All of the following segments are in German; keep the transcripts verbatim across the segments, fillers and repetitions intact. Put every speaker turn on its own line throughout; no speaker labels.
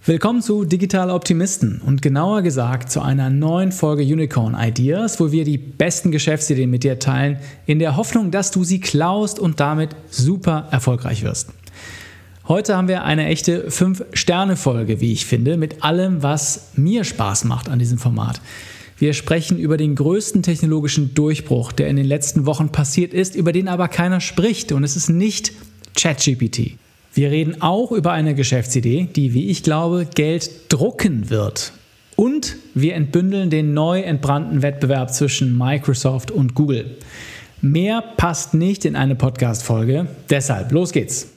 Willkommen zu Digitale Optimisten und genauer gesagt zu einer neuen Folge Unicorn Ideas, wo wir die besten Geschäftsideen mit dir teilen, in der Hoffnung, dass du sie klaust und damit super erfolgreich wirst. Heute haben wir eine echte fünf Sterne Folge, wie ich finde, mit allem, was mir Spaß macht an diesem Format. Wir sprechen über den größten technologischen Durchbruch, der in den letzten Wochen passiert ist, über den aber keiner spricht, und es ist nicht ChatGPT. Wir reden auch über eine Geschäftsidee, die, wie ich glaube, Geld drucken wird. Und wir entbündeln den neu entbrannten Wettbewerb zwischen Microsoft und Google. Mehr passt nicht in eine Podcast-Folge. Deshalb, los geht's!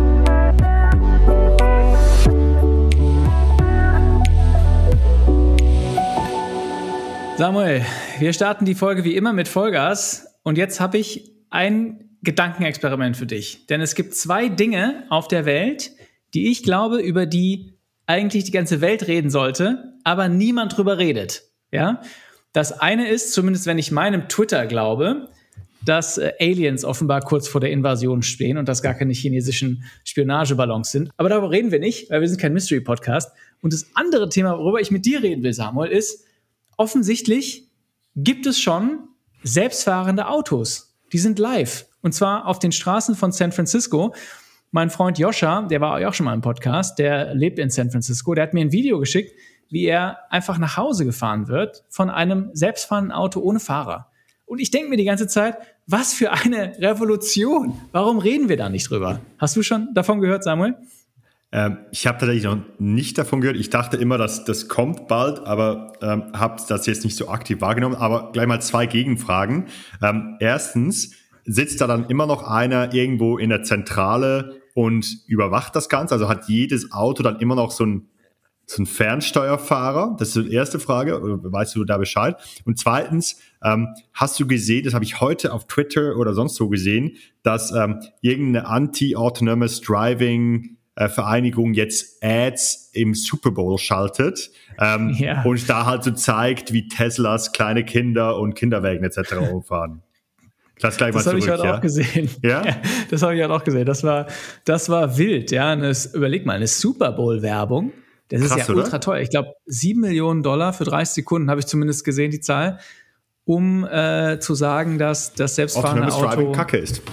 Samuel, wir starten die Folge wie immer mit Vollgas. Und jetzt habe ich ein Gedankenexperiment für dich. Denn es gibt zwei Dinge auf der Welt, die ich glaube, über die eigentlich die ganze Welt reden sollte, aber niemand drüber redet. Ja? Das eine ist, zumindest wenn ich meinem Twitter glaube, dass äh, Aliens offenbar kurz vor der Invasion stehen und das gar keine chinesischen Spionageballons sind. Aber darüber reden wir nicht, weil wir sind kein Mystery-Podcast. Und das andere Thema, worüber ich mit dir reden will, Samuel, ist, offensichtlich gibt es schon selbstfahrende Autos. Die sind live. Und zwar auf den Straßen von San Francisco. Mein Freund Joscha, der war auch schon mal im Podcast, der lebt in San Francisco, der hat mir ein Video geschickt, wie er einfach nach Hause gefahren wird von einem selbstfahrenden Auto ohne Fahrer. Und ich denke mir die ganze Zeit, was für eine Revolution. Warum reden wir da nicht drüber? Hast du schon davon gehört, Samuel?
Ähm, ich habe tatsächlich noch nicht davon gehört. Ich dachte immer, dass das kommt bald, aber ähm, habe das jetzt nicht so aktiv wahrgenommen. Aber gleich mal zwei Gegenfragen. Ähm, erstens, sitzt da dann immer noch einer irgendwo in der Zentrale und überwacht das Ganze? Also hat jedes Auto dann immer noch so ein, so ein Fernsteuerfahrer? Das ist die erste Frage. Oder weißt du da Bescheid? Und zweitens, ähm, hast du gesehen, das habe ich heute auf Twitter oder sonst so gesehen, dass ähm, irgendeine Anti-Autonomous Driving äh, Vereinigung jetzt Ads im Super Bowl schaltet ähm, ja. und da halt so zeigt, wie Teslas kleine Kinder und Kinderwägen et cetera umfahren. Das,
das habe ich heute ja? auch gesehen. Ja? ja das habe ich heute auch gesehen. Das war, das war wild. Ja, eine, überleg mal, eine Super Bowl-Werbung. Das Krass, ist ja oder? ultra teuer. Ich glaube, sieben Millionen Dollar für dreißig Sekunden, habe ich zumindest gesehen, die Zahl, um äh, zu sagen, dass das selbstfahrende Auto...
Autonomous Driving Kacke ist.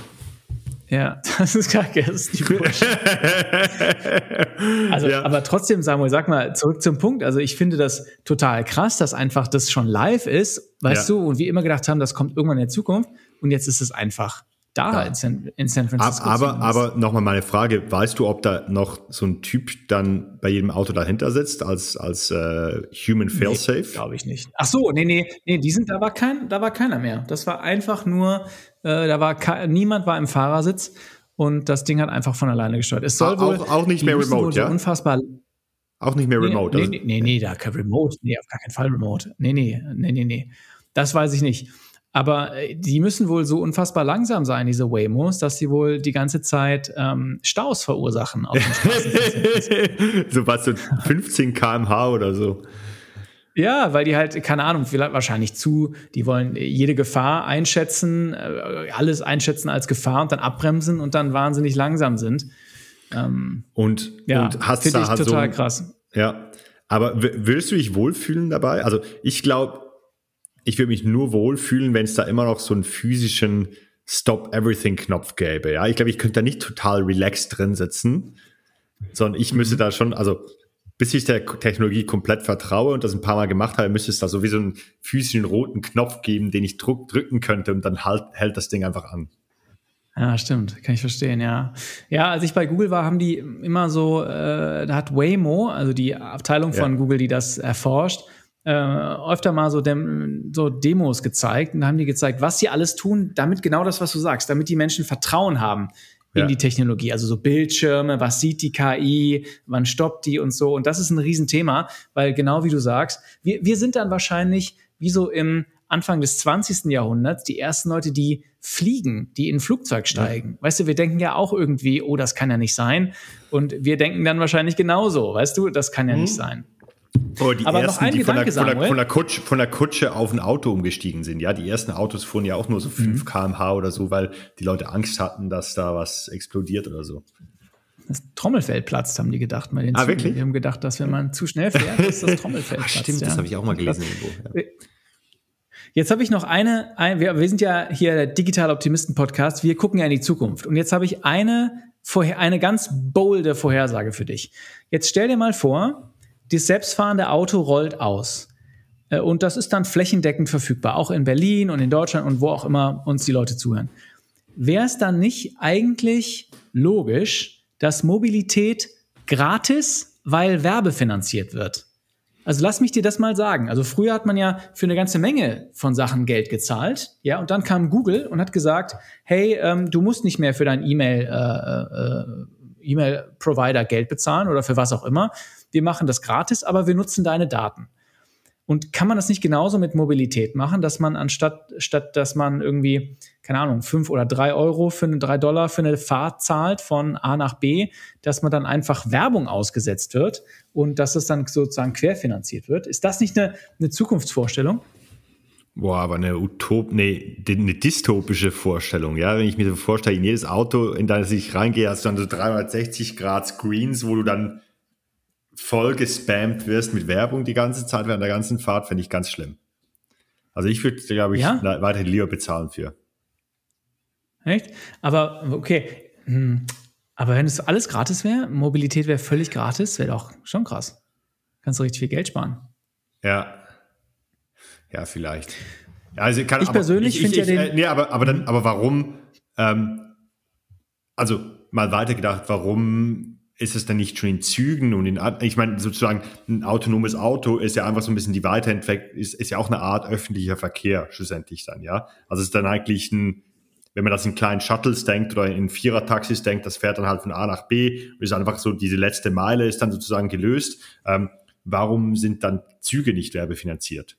Ja, das ist kacke, das ist die Bullshit. Also, ja. Aber trotzdem, Samuel, sag mal, zurück zum Punkt. Also ich finde das total krass, dass einfach das schon live ist, weißt ja. du, und wir immer gedacht haben, das kommt irgendwann in der Zukunft, und jetzt ist es einfach da ja. in, San, in San Francisco.
Aber, aber nochmal meine Frage, weißt du, ob da noch so ein Typ dann bei jedem Auto dahinter sitzt, als, als äh, Human Failsafe?
Nee, glaube ich nicht. Ach so, nee, nee, nee, die sind, da war kein, da war keiner mehr. Das war einfach nur, äh, da war ke- niemand war im Fahrersitz und das Ding hat einfach von alleine gesteuert. Es soll
auch,
wohl,
auch nicht mehr remote,
so
ja?
Unfassbar.
Auch nicht mehr remote.
Nee, nee, nee, nee, da kein Remote, nee, auf gar keinen Fall Remote. Nee, nee, nee, nee, nee. Das weiß ich nicht. Aber die müssen wohl so unfassbar langsam sein, diese Waymos, dass sie wohl die ganze Zeit ähm, Staus verursachen auf den Straßen.
So was, so fünfzehn Kilometer pro Stunde oder so.
Ja, weil die halt, keine Ahnung, vielleicht wahrscheinlich zu, die wollen jede Gefahr einschätzen, alles einschätzen als Gefahr und dann abbremsen und dann wahnsinnig langsam sind. Ähm,
und
ja,
und hast
finde ich
halt
total
so,
krass.
Ja, aber w- würdest du dich wohlfühlen dabei? Also ich glaube, ich würde mich nur wohlfühlen, wenn es da immer noch so einen physischen Stop-Everything-Knopf gäbe. Ja, ich glaube, ich könnte da nicht total relaxed drin sitzen, sondern ich müsste mhm. da schon, also bis ich der Technologie komplett vertraue und das ein paar Mal gemacht habe, müsste es da sowieso einen physischen roten Knopf geben, den ich druck, drücken könnte und dann halt, hält das Ding einfach an.
Ja, stimmt. Kann ich verstehen, ja. Ja, als ich bei Google war, haben die immer so, äh, da hat Waymo, also die Abteilung von ja. Google, die das erforscht, äh, öfter mal so, dem, so Demos gezeigt. Und da haben die gezeigt, was sie alles tun, damit genau das, was du sagst, damit die Menschen Vertrauen haben in ja. die Technologie. Also so Bildschirme, was sieht die K I, wann stoppt die und so. Und das ist ein Riesenthema, weil genau wie du sagst, wir, wir sind dann wahrscheinlich wie so im Anfang des zwanzigsten Jahrhunderts die ersten Leute, die fliegen, die in ein Flugzeug steigen. Ja. Weißt du, wir denken ja auch irgendwie, oh, das kann ja nicht sein. Und wir denken dann wahrscheinlich genauso, weißt du, das kann ja mhm. nicht sein.
Oh, die Aber ersten, die von der, von, der, von, der Kutsche, von der Kutsche auf ein Auto umgestiegen sind. Ja, die ersten Autos fuhren ja auch nur so fünf mhm. Kilometer pro Stunde oder so, weil die Leute Angst hatten, dass da was explodiert oder so.
Das Trommelfell platzt, haben die gedacht. Bei den
ah,
Zügen.
wirklich?
Die haben gedacht, dass wenn man zu schnell fährt, dass das Trommelfell
Ach,
platzt.
stimmt,
ja.
das habe ich auch mal gelesen irgendwo. Ja.
Jetzt habe ich noch eine, ein, wir, wir sind ja hier der Digital Optimisten Podcast, wir gucken ja in die Zukunft. Und jetzt habe ich eine, vorher, eine ganz bolde Vorhersage für dich. Jetzt stell dir mal vor, das selbstfahrende Auto rollt aus. Und das ist dann flächendeckend verfügbar, auch in Berlin und in Deutschland und wo auch immer uns die Leute zuhören. Wäre es dann nicht eigentlich logisch, dass Mobilität gratis, weil werbefinanziert wird? Also lass mich dir das mal sagen. Also früher hat man ja für eine ganze Menge von Sachen Geld gezahlt, ja, und dann kam Google und hat gesagt, hey, ähm, du musst nicht mehr für deinen E-Mail, äh, äh, E-Mail-Provider Geld bezahlen oder für was auch immer. Wir machen das gratis, aber wir nutzen deine Daten. Und kann man das nicht genauso mit Mobilität machen, dass man anstatt, statt dass man irgendwie, keine Ahnung, fünf oder drei Euro für eine, drei Dollar für eine Fahrt zahlt von A nach B, dass man dann einfach Werbung ausgesetzt wird und dass es dann sozusagen querfinanziert wird? Ist das nicht eine, eine Zukunftsvorstellung?
Boah, aber eine Utop, nee, eine dystopische Vorstellung, ja. Wenn ich mir so vorstelle, in jedes Auto, in das ich reingehe, hast du dann so dreihundertsechzig Grad Screens, wo du dann voll gespammt wirst mit Werbung die ganze Zeit während der ganzen Fahrt, fände ich ganz schlimm. Also ich würde, glaube ich, ja? weiterhin lieber bezahlen für.
Echt? Aber okay, hm. aber wenn es alles gratis wäre, Mobilität wäre völlig gratis, wäre doch schon krass. Kannst du richtig viel Geld sparen.
Ja. Ja, vielleicht. Ja, also kann,
ich
aber,
persönlich finde ja den...
Äh, nee, aber, aber, dann, aber warum, ähm, also mal weitergedacht, warum ist es dann nicht schon in Zügen und in, ich meine sozusagen ein autonomes Auto ist ja einfach so ein bisschen die Weiterentwicklung, ist, ist ja auch eine Art öffentlicher Verkehr schlussendlich dann, ja. Also es ist dann eigentlich ein, wenn man das in kleinen Shuttles denkt oder in Vierer-Taxis denkt, das fährt dann halt von A nach B und ist einfach so, diese letzte Meile ist dann sozusagen gelöst. Ähm, warum sind dann Züge nicht werbefinanziert?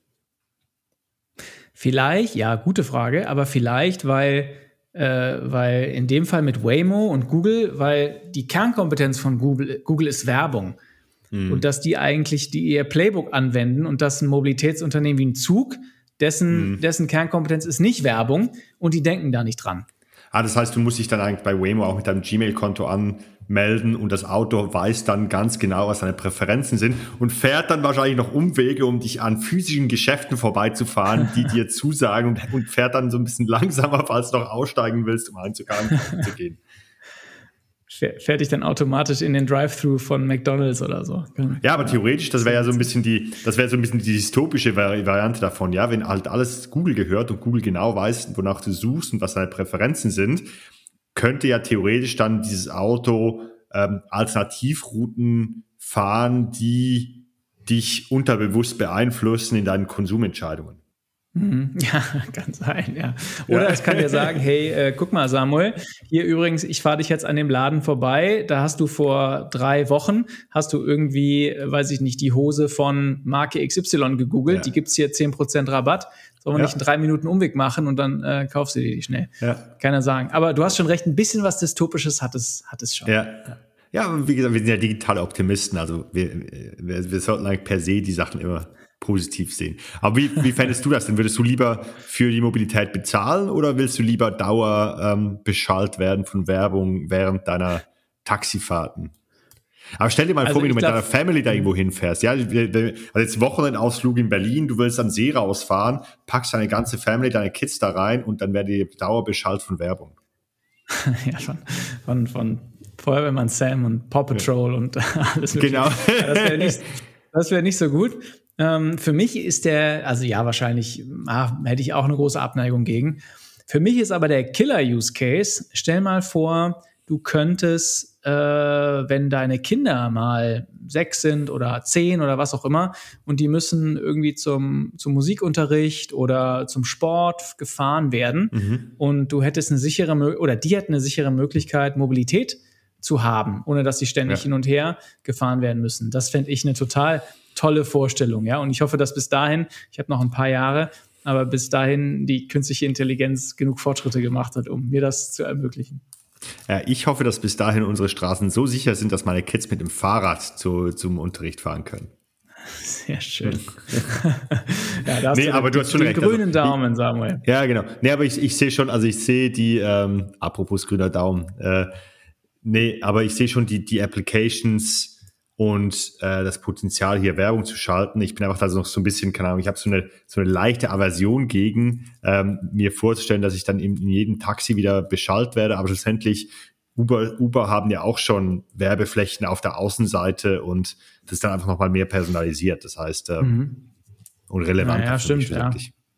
Vielleicht, ja, gute Frage, aber vielleicht, weil Äh, weil in dem Fall mit Waymo und Google, weil die Kernkompetenz von Google, Google ist Werbung. Mhm. Und dass die eigentlich die ihr Playbook anwenden und dass ein Mobilitätsunternehmen wie ein Zug, dessen, mhm. dessen Kernkompetenz ist nicht Werbung und die denken da nicht dran.
Ah, das heißt, du musst dich dann eigentlich bei Waymo auch mit deinem Gmail-Konto anmelden und das Auto weiß dann ganz genau, was deine Präferenzen sind und fährt dann wahrscheinlich noch Umwege, um dich an physischen Geschäften vorbeizufahren, die dir zusagen und, und fährt dann so ein bisschen langsamer, falls du noch aussteigen willst, um einzugehen zu gehen.
Fährt dich dann automatisch in den Drive-Thru von McDonald's oder so.
Ja, aber theoretisch, das wäre ja so ein bisschen die, das wäre so ein bisschen die dystopische Variante davon, ja, wenn halt alles Google gehört und Google genau weiß, wonach du suchst und was deine Präferenzen sind, könnte ja theoretisch dann dieses Auto ähm, Alternativrouten fahren, die dich unterbewusst beeinflussen in deinen Konsumentscheidungen.
Ja, kann sein, ja. Oder ja. Es kann dir sagen, hey, äh, guck mal, Samuel, hier übrigens, ich fahre dich jetzt an dem Laden vorbei, da hast du vor drei Wochen, hast du irgendwie, weiß ich nicht, die Hose von Marke X Y gegoogelt, ja. Die gibt's hier zehn Prozent Rabatt, sollen wir ja. nicht einen drei Minuten Umweg machen und dann äh, kaufst du dir die schnell. Ja. Kann er sagen. Aber du hast schon recht, ein bisschen was Dystopisches hat es, hat es schon.
Ja. Ja. Ja, wie gesagt, wir sind ja digitale Optimisten, also wir, wir, wir sollten eigentlich per se die Sachen immer positiv sehen. Aber wie, wie fändest du das denn? Würdest du lieber für die Mobilität bezahlen oder willst du lieber Dauer ähm, beschallt werden von Werbung während deiner Taxifahrten? Aber stell dir mal also vor, wie du mit glaub, deiner Family da irgendwo hinfährst. Ja, also jetzt Wochenendausflug in Berlin, du willst am See rausfahren, packst deine ganze Family, deine Kids da rein und dann werden die Dauer beschallt von Werbung.
Ja, von, von, von Feuerwehrmann Sam und Paw Patrol ja. und alles mögliche.
Genau.
Ja, das wäre nicht, das wär nicht so gut. Ähm, für mich ist der, also ja, wahrscheinlich ah, hätte ich auch eine große Abneigung gegen. Für mich ist aber der Killer-Use-Case, stell mal vor, du könntest, äh, wenn deine Kinder mal sechs sind oder zehn oder was auch immer und die müssen irgendwie zum, zum Musikunterricht oder zum Sport gefahren werden mhm. und du hättest eine sichere, oder die hätten eine sichere Möglichkeit, Mobilität zu haben, ohne dass sie ständig ja. hin und her gefahren werden müssen. Das fände ich eine total tolle Vorstellung, ja. Und ich hoffe, dass bis dahin, ich habe noch ein paar Jahre, aber bis dahin die künstliche Intelligenz genug Fortschritte gemacht hat, um mir das zu ermöglichen.
Ja, ich hoffe, dass bis dahin unsere Straßen so sicher sind, dass meine Kids mit dem Fahrrad zu, zum Unterricht fahren können.
Sehr schön. Ja, da hast
nee,
du
aber
den,
du hast schon
den
recht.
grünen
also,
Daumen, Samuel.
Ja, genau. Nee, aber ich, ich sehe schon, also ich sehe die, ähm, apropos grüner Daumen, äh, nee, aber ich sehe schon die, die Applications und äh, das Potenzial, hier Werbung zu schalten. Ich bin einfach da so noch so ein bisschen, keine Ahnung, ich habe so eine, so eine leichte Aversion gegen, ähm, mir vorzustellen, dass ich dann in, in jedem Taxi wieder beschallt werde. Aber schlussendlich, Uber, Uber haben ja auch schon Werbeflächen auf der Außenseite und das ist dann einfach nochmal mehr personalisiert. Das heißt, ähm,
Mhm.
und relevant.
Ja, stimmt, ja.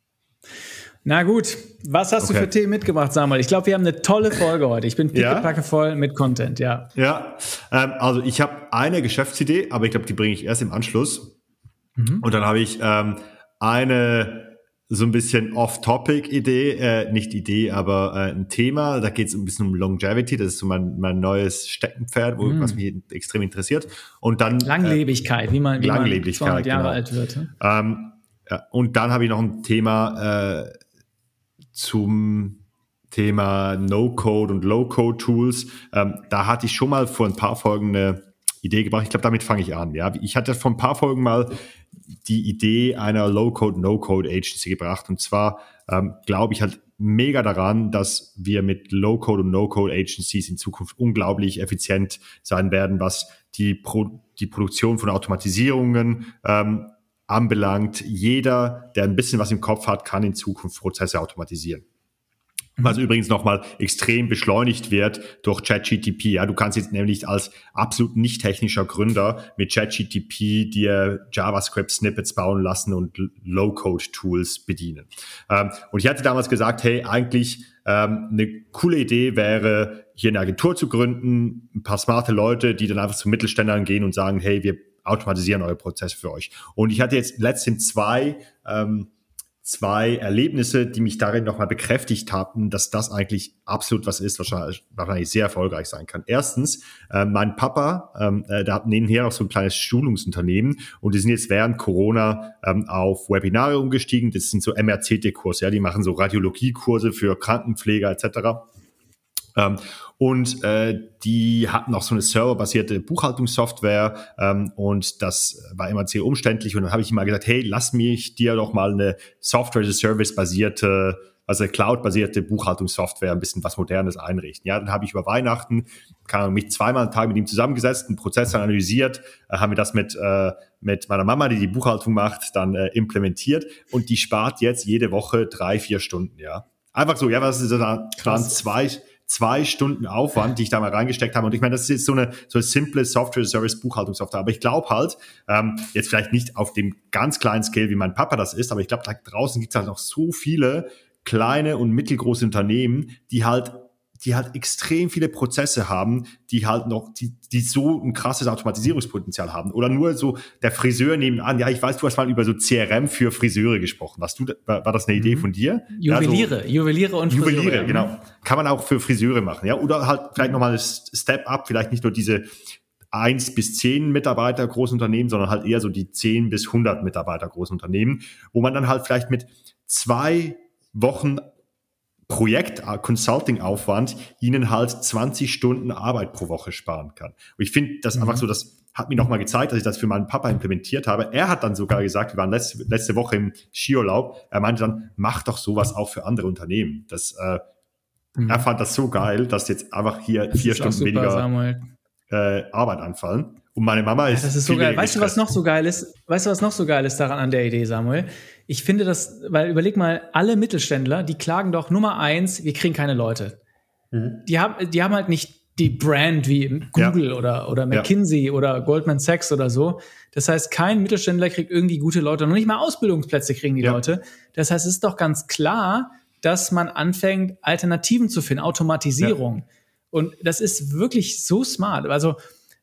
Na gut, was hast okay. du für Themen mitgebracht, Samuel? Ich glaube, wir haben eine tolle Folge heute. Ich bin pickepacke ja. voll mit Content, ja.
Ja, ähm, also ich habe eine Geschäftsidee, aber ich glaube, die bringe ich erst im Anschluss. Mhm. Und dann habe ich ähm, eine so ein bisschen Off-Topic-Idee, äh, nicht Idee, aber äh, ein Thema. Da geht es ein bisschen um Longevity. Das ist so mein, mein neues Steckenpferd, wo, mhm. was mich extrem interessiert. Und dann
Langlebigkeit, äh, wie man, wie
Langlebigkeit,
man zweihundert Jahre
genau.
alt wird. Hm?
Ähm, ja, und dann habe ich noch ein Thema äh, zum Thema No-Code und Low-Code-Tools. Ähm, da hatte ich schon mal vor ein paar Folgen eine Idee gebracht. Ich glaube, damit fange ich an. Ja, ich hatte vor ein paar Folgen mal die Idee einer Low-Code, No-Code-Agency gebracht. Und zwar ähm, glaube ich halt mega daran, dass wir mit Low-Code und No-Code-Agencies in Zukunft unglaublich effizient sein werden, was die, Pro- die Produktion von Automatisierungen ähm, anbelangt. Jeder, der ein bisschen was im Kopf hat, kann in Zukunft Prozesse automatisieren. Was mhm. übrigens nochmal extrem beschleunigt wird durch ChatGPT. Ja, du kannst jetzt nämlich als absolut nicht technischer Gründer mit ChatGPT dir JavaScript-Snippets bauen lassen und Low-Code-Tools bedienen. Ähm, und ich hatte damals gesagt, hey, eigentlich ähm, eine coole Idee wäre, hier eine Agentur zu gründen, ein paar smarte Leute, die dann einfach zu Mittelständlern gehen und sagen, hey, wir automatisieren eure Prozesse für euch. Und ich hatte jetzt letztens zwei ähm, zwei Erlebnisse, die mich darin nochmal bekräftigt haben, dass das eigentlich absolut was ist, wahrscheinlich, wahrscheinlich sehr erfolgreich sein kann. Erstens, äh, mein Papa, ähm, äh, der hat nebenher noch so ein kleines Schulungsunternehmen und die sind jetzt während Corona ähm, auf Webinare umgestiegen. Das sind so M R C T-Kurse, ja, die machen so Radiologiekurse für Krankenpfleger et cetera. Ähm, und äh, die hatten auch so eine serverbasierte Buchhaltungssoftware ähm, und das war immer sehr umständlich und dann habe ich ihm mal gesagt, hey, lass mich dir doch mal eine Software-as-a-Service-basierte, also Cloud-basierte Buchhaltungssoftware, ein bisschen was Modernes einrichten. Ja, dann habe ich über Weihnachten, keine Ahnung, mich zweimal am Tag mit ihm zusammengesetzt, einen Prozess analysiert, äh, haben wir das mit äh, mit meiner Mama, die die Buchhaltung macht, dann äh, implementiert und die spart jetzt jede Woche drei, vier Stunden, ja. Einfach so, ja, was ist da? Waren zwei zwei Stunden Aufwand, die ich da mal reingesteckt habe. Und ich meine, das ist jetzt so eine so eine simple Software-Service-Buchhaltungssoftware. Aber ich glaube halt, ähm, jetzt vielleicht nicht auf dem ganz kleinen Scale, wie mein Papa das ist, aber ich glaube, da draußen gibt es halt noch so viele kleine und mittelgroße Unternehmen, die halt die halt extrem viele Prozesse haben, die halt noch, die, die so ein krasses Automatisierungspotenzial haben. Oder nur so der Friseur nebenan. Ja, ich weiß, du hast mal über so C R M für Friseure gesprochen. Was du, war, war das eine Idee von dir?
Juweliere,
ja, so,
Juweliere und Friseure.
Juweliere, genau. Kann man auch für Friseure machen, ja. Oder halt vielleicht nochmal ein Step up, vielleicht nicht nur diese eins bis zehn Mitarbeiter Großunternehmen, sondern halt eher so die zehn bis hundert Mitarbeiter Großunternehmen, wo man dann halt vielleicht mit zwei Wochen Projekt, Consulting-Aufwand ihnen halt zwanzig Stunden Arbeit pro Woche sparen kann. Und ich finde das mhm. einfach so, das hat mir nochmal gezeigt, dass ich das für meinen Papa implementiert habe. Er hat dann sogar gesagt, wir waren letzte, letzte Woche im Skiurlaub, er meinte dann, mach doch sowas auch für andere Unternehmen. Das, äh, mhm. Er fand das so geil, dass jetzt einfach hier das vier Stunden super, weniger äh, Arbeit anfallen. Und meine Mama ist.
Ja, das ist so geil. Weißt du, was noch so geil ist? Weißt du, was noch so geil ist daran an der Idee, Samuel? Ich finde das, weil überleg mal, alle Mittelständler, die klagen doch Nummer eins, wir kriegen keine Leute. Mhm. Die haben, die haben halt nicht die Brand wie Google ja. oder, oder McKinsey ja. oder Goldman Sachs oder so. Das heißt, kein Mittelständler kriegt irgendwie gute Leute. Noch nicht mal Ausbildungsplätze kriegen die ja. Leute. Das heißt, es ist doch ganz klar, dass man anfängt, Alternativen zu finden, Automatisierung. Ja. Und das ist wirklich so smart. Also,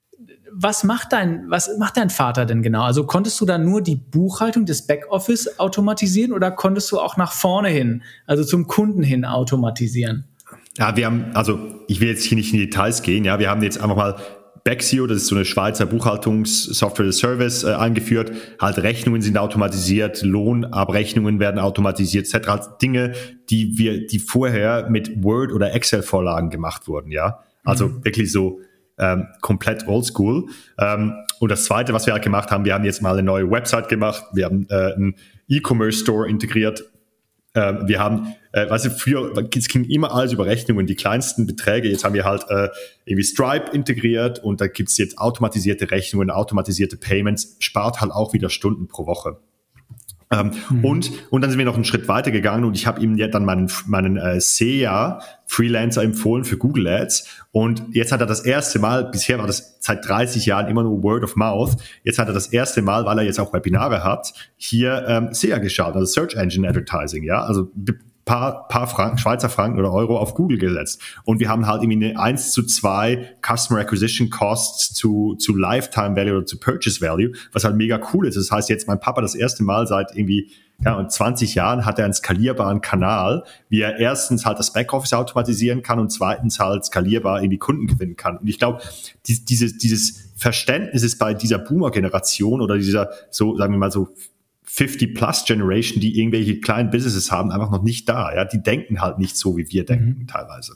Was macht dein, was macht dein Vater denn genau? Also konntest du da nur die Buchhaltung des Backoffice automatisieren oder konntest du auch nach vorne hin, also zum Kunden hin automatisieren?
Ja, wir haben, also ich will jetzt hier nicht in die Details gehen, ja, wir haben jetzt einfach mal Bexio, das ist so eine Schweizer Buchhaltungssoftware as Service äh, eingeführt. Halt Rechnungen sind automatisiert, Lohnabrechnungen werden automatisiert, et cetera. Halt Dinge, die wir, die vorher mit Word oder Excel-Vorlagen gemacht wurden, ja. Also mhm. wirklich so Ähm, komplett oldschool. Ähm, und das Zweite, was wir halt gemacht haben, wir haben jetzt mal eine neue Website gemacht, wir haben äh, einen E-Commerce-Store integriert, äh, wir haben, äh, weißt du, früher, es ging immer alles über Rechnungen, die kleinsten Beträge. Jetzt haben wir halt äh, irgendwie Stripe integriert und da gibt's jetzt automatisierte Rechnungen, automatisierte Payments, spart halt auch wieder Stunden pro Woche. Ähm, mhm. und, und dann sind wir noch einen Schritt weiter gegangen und ich habe ihm ja dann meinen, meinen äh, S E A Freelancer empfohlen für Google Ads und jetzt hat er das erste Mal, bisher war das seit dreißig Jahren immer nur Word of Mouth, jetzt hat er das erste Mal, weil er jetzt auch Webinare hat, hier ähm, S E A geschaut, also Search Engine Advertising, ja, also paar, paar Franken, Schweizer Franken oder Euro auf Google gesetzt. Und wir haben halt irgendwie eine eins zu zwei Customer Acquisition Costs zu, zu Lifetime Value oder zu Purchase Value, was halt mega cool ist. Das heißt, jetzt mein Papa das erste Mal seit irgendwie ja, zwanzig Jahren hat er einen skalierbaren Kanal, wie er erstens halt das Backoffice automatisieren kann und zweitens halt skalierbar irgendwie Kunden gewinnen kann. Und ich glaube, die, dieses, dieses Verständnis ist bei dieser Boomer-Generation oder dieser, so sagen wir mal so, fifty-plus-Generation, die irgendwelche kleinen Businesses haben, einfach noch nicht da. Ja, die denken halt nicht so, wie wir denken, mhm. teilweise.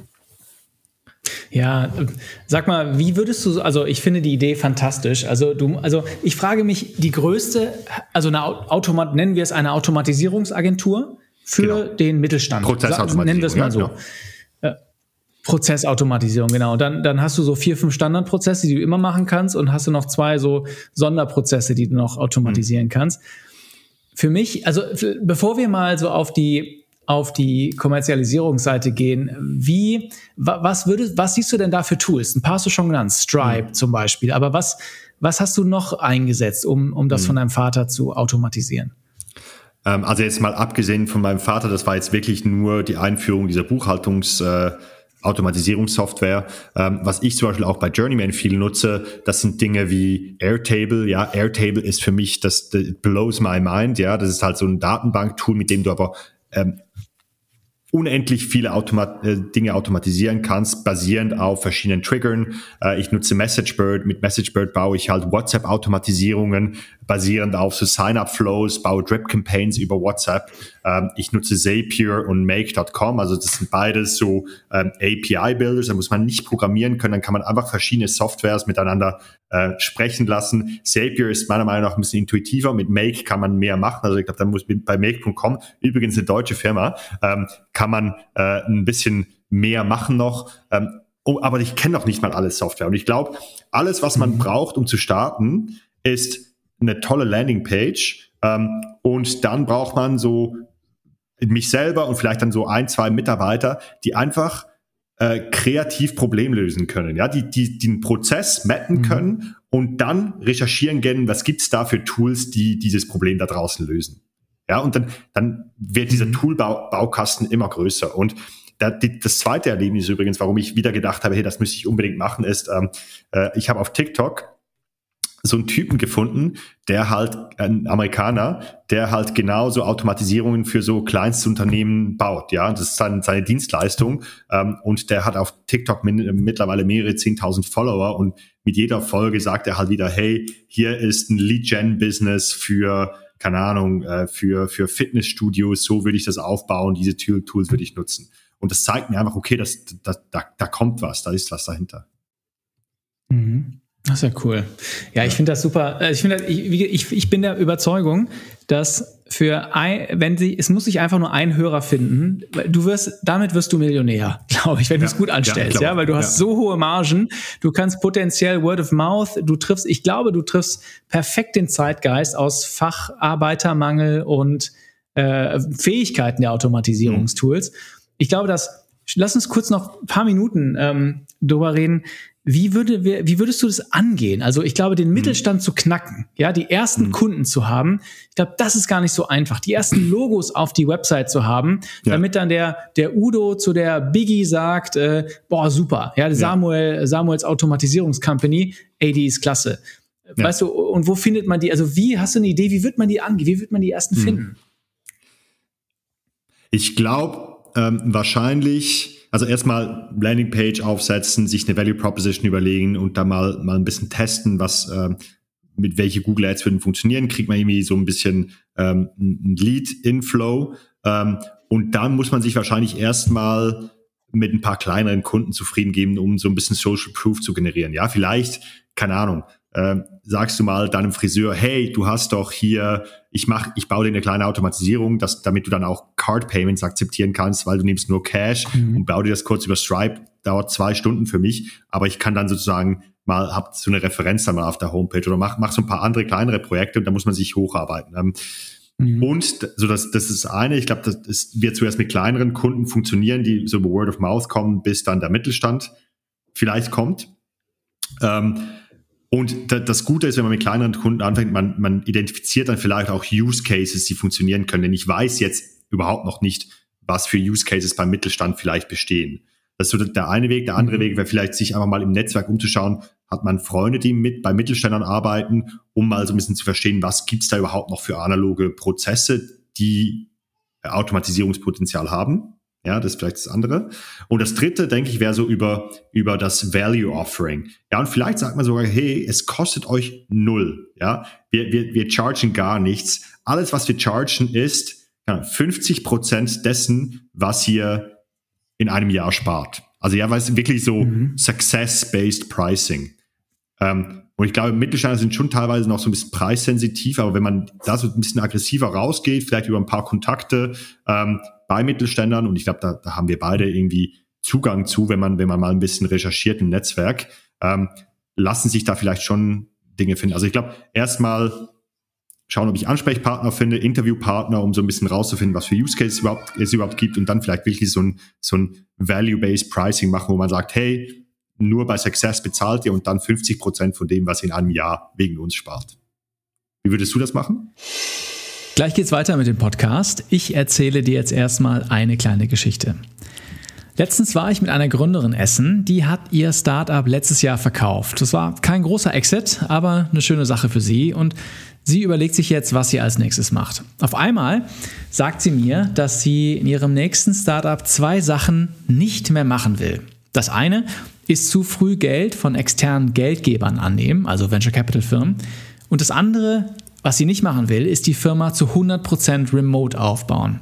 Ja, sag mal, wie würdest du, also ich finde die Idee fantastisch. Also du, also ich frage mich, die größte, also eine Automat, nennen wir es eine Automatisierungsagentur für genau. den Mittelstand.
Prozessautomatisierung.
Nennen wir es mal so.
Ja, genau.
Prozessautomatisierung, genau. Dann, dann hast du so vier, fünf Standardprozesse, die du immer machen kannst und hast du noch zwei so Sonderprozesse, die du noch automatisieren mhm. kannst. Für mich, also bevor wir mal so auf die, auf die Kommerzialisierungsseite gehen, wie, was würdest, was siehst du denn da für Tools? Ein paar hast du schon genannt, Stripe mhm. zum Beispiel, aber was, was hast du noch eingesetzt, um, um das mhm. von deinem Vater zu automatisieren?
Ähm, also jetzt mal abgesehen von meinem Vater, das war jetzt wirklich nur die Einführung dieser Buchhaltungs- äh, Automatisierungssoftware. Ähm, was ich zum Beispiel auch bei Journeyman viel nutze, das sind Dinge wie Airtable. Ja, Airtable ist für mich, das, das blows my mind. Ja, das ist halt so ein Datenbanktool, mit dem du aber ähm, unendlich viele Automat- äh, Dinge automatisieren kannst, basierend auf verschiedenen Triggern. Äh, ich nutze MessageBird. Mit MessageBird baue ich halt WhatsApp-Automatisierungen, basierend auf so Sign-up-Flows, baue Drip-Campaigns über WhatsApp. Ähm, ich nutze Zapier und Make Punkt com. Also das sind beides so ähm, A P I-Builders. Da muss man nicht programmieren können. Dann kann man einfach verschiedene Softwares miteinander äh, sprechen lassen. Zapier ist meiner Meinung nach ein bisschen intuitiver. Mit Make kann man mehr machen. Also ich glaube, da muss bei Make Punkt com, übrigens eine deutsche Firma, ähm, kann man äh, ein bisschen mehr machen noch. Ähm, oh, aber ich kenne noch nicht mal alle Software. Und ich glaube, alles, was man mhm. braucht, um zu starten, ist eine tolle Landingpage. Ähm, und dann braucht man so mich selber und vielleicht dann so ein, zwei Mitarbeiter, die einfach äh, kreativ Problem lösen können. Ja, die, die, die den Prozess mappen mhm. können und dann recherchieren können, was gibt's da für Tools, die dieses Problem da draußen lösen. Ja, und dann, dann wird dieser mhm. Toolbaukasten immer größer. Und da, die, das zweite Erlebnis übrigens, warum ich wieder gedacht habe, hey, das müsste ich unbedingt machen, ist, ähm, äh, ich habe auf TikTok so einen Typen gefunden, der halt, ein Amerikaner, der halt genauso Automatisierungen für so Kleinstunternehmen baut. Ja, das ist seine, seine Dienstleistung. Ähm, und der hat auf TikTok min, mittlerweile mehrere zehntausend Follower und mit jeder Folge sagt er halt wieder, hey, hier ist ein Lead-Gen-Business für keine Ahnung, äh, für, für Fitnessstudios, so würde ich das aufbauen, diese Tools würde ich nutzen. Und das zeigt mir einfach, okay, das, das, da, da kommt was, da ist was dahinter.
Mhm. Das ist ja cool. Ja, ich finde das super. Ich finde, ich, ich, ich bin der Überzeugung, dass für ein, wenn sie, es muss sich einfach nur ein Hörer finden, du wirst, damit wirst du Millionär, glaube ich, wenn ja, du es gut anstellst, ja, ja, weil du hast ja. so hohe Margen, du kannst potenziell Word of Mouth, du triffst, ich glaube, du triffst perfekt den Zeitgeist aus Facharbeitermangel und äh, Fähigkeiten der Automatisierungstools. Mhm. Ich glaube, dass, lass uns kurz noch ein paar Minuten ähm, drüber reden. Wie würde wir, wie würdest du das angehen? Also ich glaube, den Mittelstand mhm. zu knacken, ja, die ersten mhm. Kunden zu haben, ich glaube, das ist gar nicht so einfach. Die ersten Logos auf die Website zu haben, ja. damit dann der der Udo zu der Biggie sagt, äh, boah, super, ja, Samuel, ja. Samuels Automatisierungscompany, ey, die ist klasse. Ja. Weißt du, und wo findet man die? Also wie, hast du eine Idee, wie wird man die angehen? Wie wird man die ersten mhm. finden?
Ich glaube, ähm, wahrscheinlich Also erstmal Landingpage aufsetzen, sich eine Value Proposition überlegen und dann mal mal ein bisschen testen, was äh, mit welche Google Ads würden funktionieren. Kriegt man irgendwie so ein bisschen ähm, ein Lead-Inflow ähm, und dann muss man sich wahrscheinlich erstmal mit ein paar kleineren Kunden zufrieden geben, um so ein bisschen Social Proof zu generieren. Ja, vielleicht, keine Ahnung, äh, sagst du mal deinem Friseur, hey, du hast doch hier, ich mach, ich baue dir eine kleine Automatisierung, dass, damit du dann auch Card Payments akzeptieren kannst, weil du nimmst nur Cash mhm. und baue dir das kurz über Stripe, dauert zwei Stunden für mich, aber ich kann dann sozusagen mal, hab so eine Referenz dann mal auf der Homepage oder mach, mach so ein paar andere kleinere Projekte und da muss man sich hocharbeiten. Ähm, mhm. Und so das, das ist das eine, ich glaube, das, das wird zuerst mit kleineren Kunden funktionieren, die so über Word of Mouth kommen, bis dann der Mittelstand vielleicht kommt. Ähm, und das Gute ist, wenn man mit kleineren Kunden anfängt, man, man identifiziert dann vielleicht auch Use Cases, die funktionieren können. Denn ich weiß jetzt überhaupt noch nicht, was für Use Cases beim Mittelstand vielleicht bestehen. Das ist so der eine Weg. Der andere mhm. Weg wäre vielleicht, sich einfach mal im Netzwerk umzuschauen. Hat man Freunde, die mit bei Mittelständlern arbeiten, um mal so ein bisschen zu verstehen, was gibt's da überhaupt noch für analoge Prozesse, die Automatisierungspotenzial haben. Ja, das ist vielleicht das andere. Und das dritte, denke ich, wäre so über, über das Value Offering. Ja, und vielleicht sagt man sogar, hey, es kostet euch null. Ja, wir, wir, wir chargen gar nichts. Alles, was wir chargen, ist ja, fünfzig Prozent dessen, was ihr in einem Jahr spart. Also ja, weil es wirklich so mhm. Success-based Pricing. Ähm, und ich glaube, Mittelständler sind schon teilweise noch so ein bisschen preissensitiv, aber wenn man da so ein bisschen aggressiver rausgeht, vielleicht über ein paar Kontakte ähm, bei Mittelständlern, und ich glaube, da, da haben wir beide irgendwie Zugang zu, wenn man wenn man mal ein bisschen recherchiert im Netzwerk, ähm, lassen sich da vielleicht schon Dinge finden. Also ich glaube, erstmal schauen, ob ich Ansprechpartner finde, Interviewpartner, um so ein bisschen rauszufinden, was für Use Cases überhaupt, es überhaupt gibt, und dann vielleicht wirklich so ein, so ein Value-Based Pricing machen, wo man sagt, hey, nur bei Success bezahlt ihr und dann fünfzig Prozent von dem, was ihr in einem Jahr wegen uns spart. Wie würdest du das machen?
Gleich geht's weiter mit dem Podcast. Ich erzähle dir jetzt erstmal eine kleine Geschichte. Letztens war ich mit einer Gründerin essen, die hat ihr Startup letztes Jahr verkauft. Das war kein großer Exit, aber eine schöne Sache für sie, und sie überlegt sich jetzt, was sie als nächstes macht. Auf einmal sagt sie mir, dass sie in ihrem nächsten Startup zwei Sachen nicht mehr machen will. Das eine ist zu früh Geld von externen Geldgebern annehmen, also Venture Capital Firmen. Und das andere, was sie nicht machen will, ist die Firma zu hundert Prozent remote aufbauen.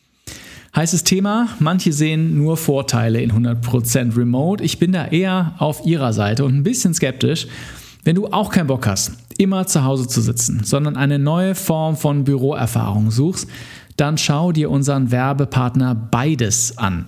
Heißes Thema, manche sehen nur Vorteile in hundert Prozent remote. Ich bin da eher auf ihrer Seite und ein bisschen skeptisch. Wenn du auch keinen Bock hast, immer zu Hause zu sitzen, sondern eine neue Form von Büroerfahrung suchst, dann schau dir unseren Werbepartner Beides an.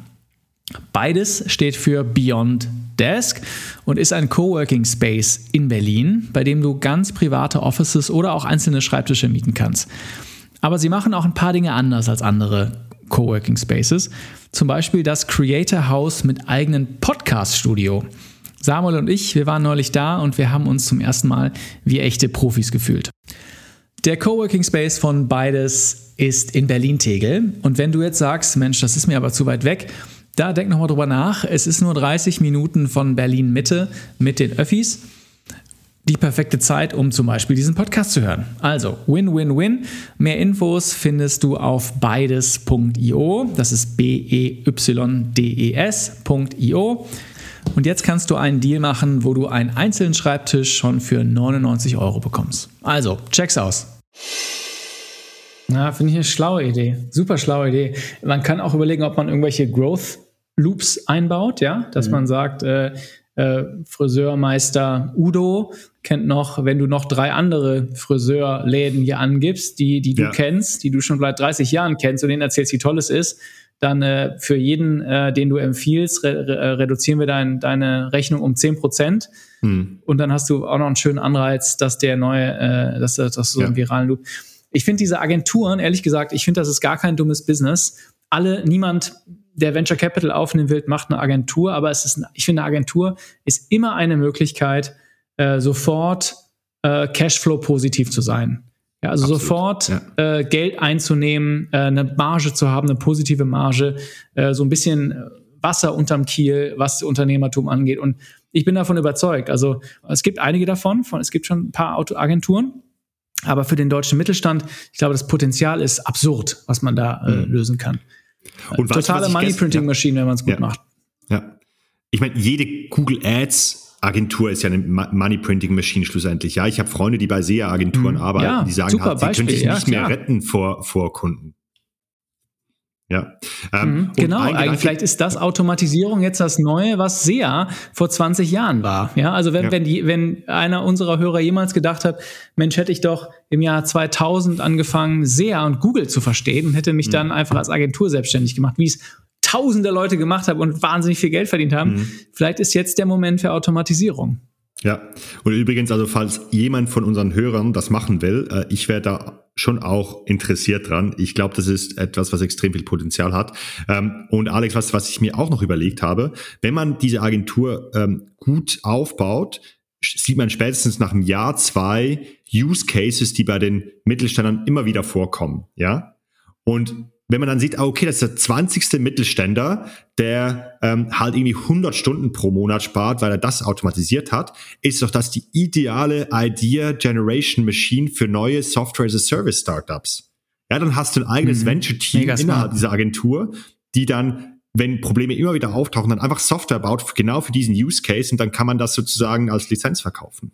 Beides steht für Beyond Desk und ist ein Coworking Space in Berlin, bei dem du ganz private Offices oder auch einzelne Schreibtische mieten kannst. Aber sie machen auch ein paar Dinge anders als andere Coworking Spaces. Zum Beispiel das Creator House mit eigenem Podcast-Studio. Samuel und ich, wir waren neulich da und wir haben uns zum ersten Mal wie echte Profis gefühlt. Der Coworking Space von Beides ist in Berlin-Tegel. Und wenn du jetzt sagst, Mensch, das ist mir aber zu weit weg, da denk nochmal drüber nach. Es ist nur dreißig Minuten von Berlin-Mitte mit den Öffis. Die perfekte Zeit, um zum Beispiel diesen Podcast zu hören. Also Win-Win-Win. Mehr Infos findest du auf beides punkt io. Das ist B E Y D E S punkt io. Und jetzt kannst du einen Deal machen, wo du einen einzelnen Schreibtisch schon für neunundneunzig Euro bekommst. Also, check's aus. Ja, finde ich eine schlaue Idee. Super schlaue Idee. Man kann auch überlegen, ob man irgendwelche Growth Loops einbaut, ja, dass mhm. man sagt, äh, äh, Friseurmeister Udo kennt noch, wenn du noch drei andere Friseurläden hier angibst, die, die du ja. kennst, die du schon seit dreißig Jahren kennst und denen erzählst, wie toll es ist, dann äh, für jeden, äh, den du empfiehlst, re- re- reduzieren wir dein, deine Rechnung um zehn Prozent. Mhm. Und dann hast du auch noch einen schönen Anreiz, dass der neue, äh, dass das so ja. einen viralen Loop. Ich finde diese Agenturen, ehrlich gesagt, ich finde, das ist gar kein dummes Business. Alle, niemand, der Venture Capital aufnehmen will, macht eine Agentur, aber es ist, ich finde, eine Agentur ist immer eine Möglichkeit, äh, sofort äh, Cashflow positiv zu sein. Ja, also Absolut. sofort ja. äh, Geld einzunehmen, äh, eine Marge zu haben, eine positive Marge, äh, so ein bisschen Wasser unterm Kiel, was Unternehmertum angeht. Und ich bin davon überzeugt. Also es gibt einige davon, von, es gibt schon ein paar Autoagenturen, aber für den deutschen Mittelstand, ich glaube, das Potenzial ist absurd, was man da äh, mhm. lösen kann. Und totale Money-Printing-Maschine, wenn man es gut
ja.
macht.
Ja. Ich meine, jede Google Ads Agentur ist ja eine Money-Printing-Maschine schlussendlich. Ja, ich habe Freunde, die bei S E A-Agenturen mhm. arbeiten, ja, die sagen halt, sie können sich ja, nicht klar. mehr retten vor, vor Kunden. Ja, ähm,
mhm, genau. Eigentlich vielleicht ist das Automatisierung jetzt das Neue, was S E A vor zwanzig Jahren war. Ja, also wenn, ja. wenn die, wenn einer unserer Hörer jemals gedacht hat, Mensch, hätte ich doch im Jahr zweitausend angefangen, S E A und Google zu verstehen und hätte mich mhm. dann einfach als Agentur selbstständig gemacht, wie es tausende Leute gemacht haben und wahnsinnig viel Geld verdient haben. Mhm. Vielleicht ist jetzt der Moment für Automatisierung.
Ja, und übrigens, also falls jemand von unseren Hörern das machen will, äh, ich wäre da schon auch interessiert dran. Ich glaube, das ist etwas, was extrem viel Potenzial hat. Ähm, und Alex, was, was ich mir auch noch überlegt habe, wenn man diese Agentur ähm, gut aufbaut, sieht man spätestens nach einem Jahr, zwei Use Cases, die bei den Mittelständlern immer wieder vorkommen, ja. Und wenn man dann sieht, okay, das ist der zwanzigste Mittelständler, der ähm, halt irgendwie hundert Stunden pro Monat spart, weil er das automatisiert hat, ist doch das die ideale Idea Generation Machine für neue Software as a Service Startups. Ja, dann hast du ein eigenes mhm. Venture-Team innerhalb dieser Agentur, die dann, wenn Probleme immer wieder auftauchen, dann einfach Software baut, genau für diesen Use Case, und dann kann man das sozusagen als Lizenz verkaufen.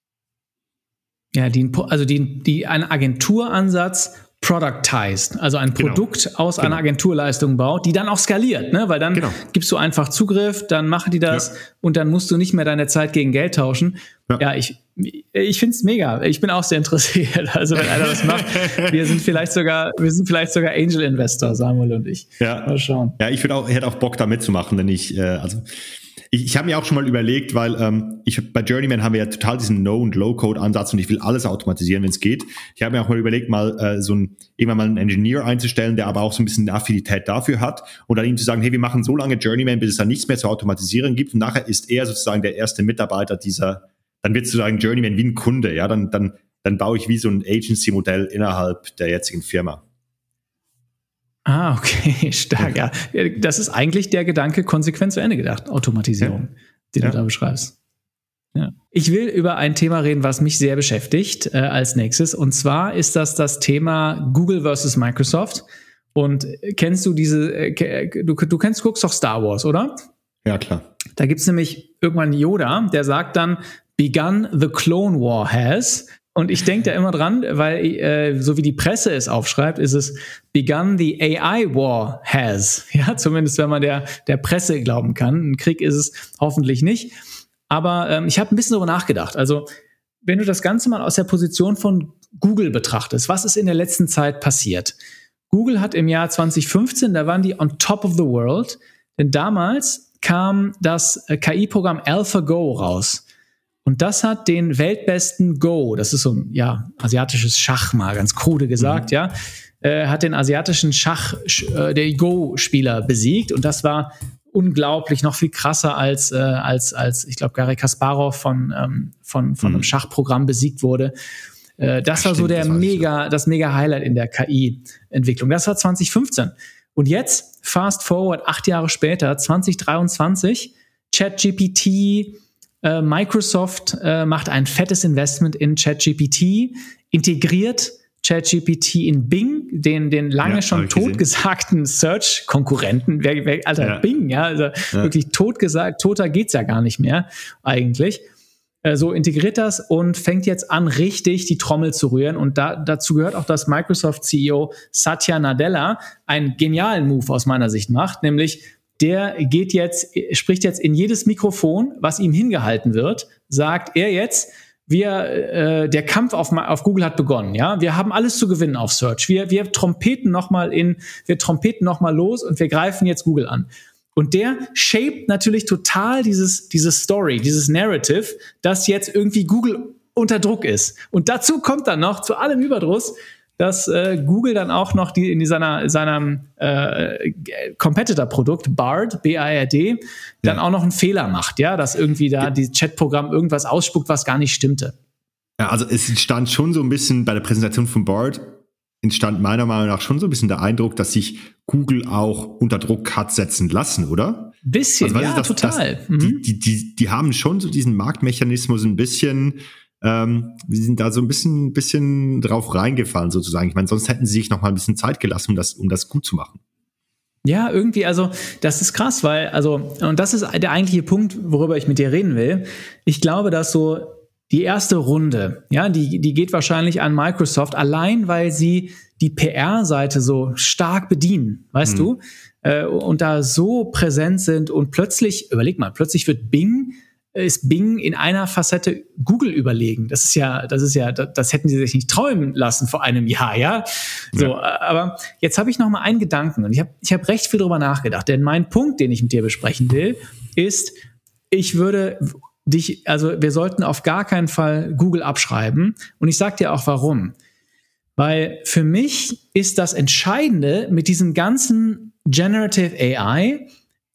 Ja, die, also die, die, ein Agenturansatz productized, also ein Produkt genau. aus genau. einer Agenturleistung baut, die dann auch skaliert, ne? Weil dann genau. gibst du einfach Zugriff, dann machen die das ja. und dann musst du nicht mehr deine Zeit gegen Geld tauschen. Ja, ja ich, ich finde es mega. Ich bin auch sehr interessiert. Also wenn einer das macht, wir sind vielleicht sogar, wir sind vielleicht sogar Angel Investor, Samuel und ich.
Ja. Mal schauen. Ja, ich würde auch, hätte auch Bock da mitzumachen, denn ich, äh, also Ich, ich habe mir auch schon mal überlegt, weil ähm, ich bei Journeyman haben wir ja total diesen No- und Low-Code-Ansatz und ich will alles automatisieren, wenn es geht. Ich habe mir auch mal überlegt, mal äh, so ein irgendwann mal einen Engineer einzustellen, der aber auch so ein bisschen eine Affinität dafür hat und dann ihm zu sagen, hey, wir machen so lange Journeyman, bis es dann nichts mehr zu automatisieren gibt und nachher ist er sozusagen der erste Mitarbeiter dieser, dann wird sozusagen Journeyman wie ein Kunde, ja, dann dann dann baue ich wie so ein Agency-Modell innerhalb der jetzigen Firma.
Ah, okay, stark, ja. Das ist eigentlich der Gedanke konsequent zu Ende gedacht, Automatisierung, ja. den ja. du da beschreibst. Ja. Ich will über ein Thema reden, was mich sehr beschäftigt äh, als nächstes. Und zwar ist das das Thema Google versus Microsoft. Und kennst du diese, äh, du, du kennst, guckst doch Star Wars, oder?
Ja, klar.
Da gibt's nämlich irgendwann Yoda, der sagt dann, begun the Clone War has. Und ich denke da immer dran, weil äh, so wie die Presse es aufschreibt, ist es begun the A I war has. Ja, zumindest wenn man der der Presse glauben kann. Ein Krieg ist es hoffentlich nicht. Aber ähm, ich habe ein bisschen darüber nachgedacht. Also wenn du das Ganze mal aus der Position von Google betrachtest, was ist in der letzten Zeit passiert? Google hat im Jahr zwanzig fünfzehn, da waren die on top of the world, denn damals kam das K I-Programm AlphaGo raus. Und das hat den weltbesten Go, das ist so ein ja, asiatisches Schach, mal ganz krude gesagt, mhm. ja, äh, hat den asiatischen Schach, äh, der Go-Spieler besiegt. Und das war unglaublich, noch viel krasser als, äh, als, als ich glaube, Garry Kasparov von, ähm, von, von mhm. einem Schachprogramm besiegt wurde. Äh, das ja, war stimmt, so der das mega, das mega Highlight in der K I-Entwicklung. Das war zwanzig fünfzehn. Und jetzt, fast forward, acht Jahre später, zwanzig dreiundzwanzig, ChatGPT, äh, Microsoft äh, macht ein fettes Investment in ChatGPT, integriert ChatGPT in Bing, den, den lange ja, schon totgesagten Search-Konkurrenten. Wer, wer, Alter, ja. Bing, ja, also ja. wirklich totgesagt, toter geht's ja gar nicht mehr eigentlich. Äh, so integriert das und fängt jetzt an, richtig die Trommel zu rühren. Und da, dazu gehört auch, dass Microsoft-C E O Satya Nadella einen genialen Move aus meiner Sicht macht, nämlich der geht jetzt, spricht jetzt in jedes Mikrofon, was ihm hingehalten wird, sagt er jetzt, wir, äh, der Kampf auf, auf Google hat begonnen, ja. Wir haben alles zu gewinnen auf Search. Wir, wir trompeten nochmal in, wir trompeten nochmal los und wir greifen jetzt Google an. Und der shaped natürlich total dieses, diese Story, dieses Narrative, dass jetzt irgendwie Google unter Druck ist. Und dazu kommt dann noch, zu allem Überdruss, dass äh, Google dann auch noch die in seiner seinem äh, Competitor-Produkt Bard, B A R D, dann ja. auch noch einen Fehler macht, ja, dass irgendwie da ja. die Chatprogramm irgendwas ausspuckt, was gar nicht stimmte.
Ja, also es entstand schon so ein bisschen bei der Präsentation von Bard, entstand meiner Meinung nach schon so ein bisschen der Eindruck, dass sich Google auch unter Druck hat setzen lassen, oder?
Bisschen, also, ja, das, total. Das, mhm.
die, die, die, die haben schon so diesen Marktmechanismus ein bisschen Ähm, wir sind da so ein bisschen, bisschen drauf reingefallen sozusagen. Ich meine, sonst hätten sie sich noch mal ein bisschen Zeit gelassen, um das, um das gut zu machen.
Ja, irgendwie, also das ist krass, weil, also, und das ist der eigentliche Punkt, worüber ich mit dir reden will. Ich glaube, dass so die erste Runde, ja, die, die geht wahrscheinlich an Microsoft, allein weil sie die P R-Seite so stark bedienen, weißt mhm. du, äh, und da so präsent sind und plötzlich, überleg mal, plötzlich wird Bing, ist Bing in einer Facette Google überlegen. Das ist ja, das ist ja, das, das hätten sie sich nicht träumen lassen vor einem Jahr, ja. So, ja. Aber jetzt habe ich noch mal einen Gedanken und ich habe, ich habe recht viel drüber nachgedacht, denn mein Punkt, den ich mit dir besprechen will, ist, ich würde dich, also wir sollten auf gar keinen Fall Google abschreiben und ich sag dir auch warum. Weil für mich ist das Entscheidende mit diesem ganzen Generative A I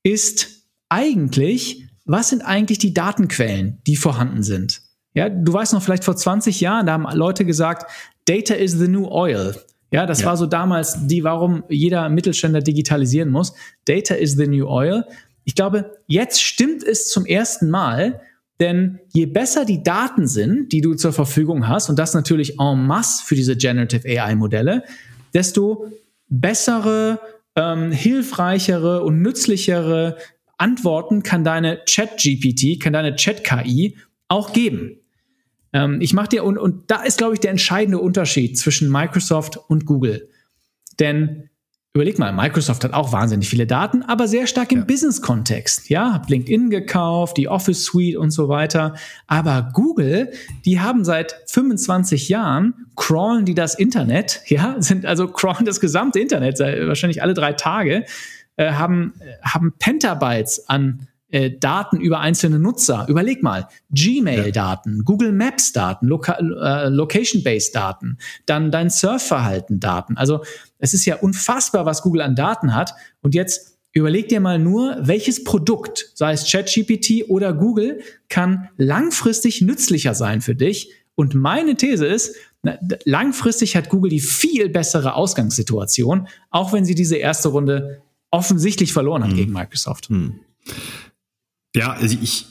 ist eigentlich, was sind eigentlich die Datenquellen, die vorhanden sind? Ja, du weißt noch, vielleicht vor zwanzig Jahren, da haben Leute gesagt, Data is the new oil. Ja, das ja. war so damals die, warum jeder Mittelständler digitalisieren muss. Data is the new oil. Ich glaube, jetzt stimmt es zum ersten Mal, denn je besser die Daten sind, die du zur Verfügung hast, und das natürlich en masse für diese Generative A I-Modelle, desto bessere, ähm, hilfreichere und nützlichere Antworten kann deine Chat-G P T, kann deine Chat-K I auch geben. Ähm, ich mach dir, und, und da ist, glaube ich, der entscheidende Unterschied zwischen Microsoft und Google. Denn überleg mal, Microsoft hat auch wahnsinnig viele Daten, aber sehr stark im ja. Business-Kontext. Ja, hat LinkedIn gekauft, die Office Suite und so weiter. Aber Google, die haben seit fünfundzwanzig Jahren, crawlen die das Internet, ja, sind also crawlen das gesamte Internet, wahrscheinlich alle drei Tage, äh, haben, haben Petabytes an äh, Daten über einzelne Nutzer. Überleg mal, Gmail-Daten, ja. Google Maps-Daten, Loca- äh, Location-Based-Daten, dann dein Surfverhalten-Daten. Also es ist ja unfassbar, was Google an Daten hat. Und jetzt überleg dir mal nur, welches Produkt, sei es ChatGPT oder Google, kann langfristig nützlicher sein für dich. Und meine These ist, langfristig hat Google die viel bessere Ausgangssituation, auch wenn sie diese erste Runde offensichtlich verloren hat hm. gegen Microsoft.
Hm. Ja, also ich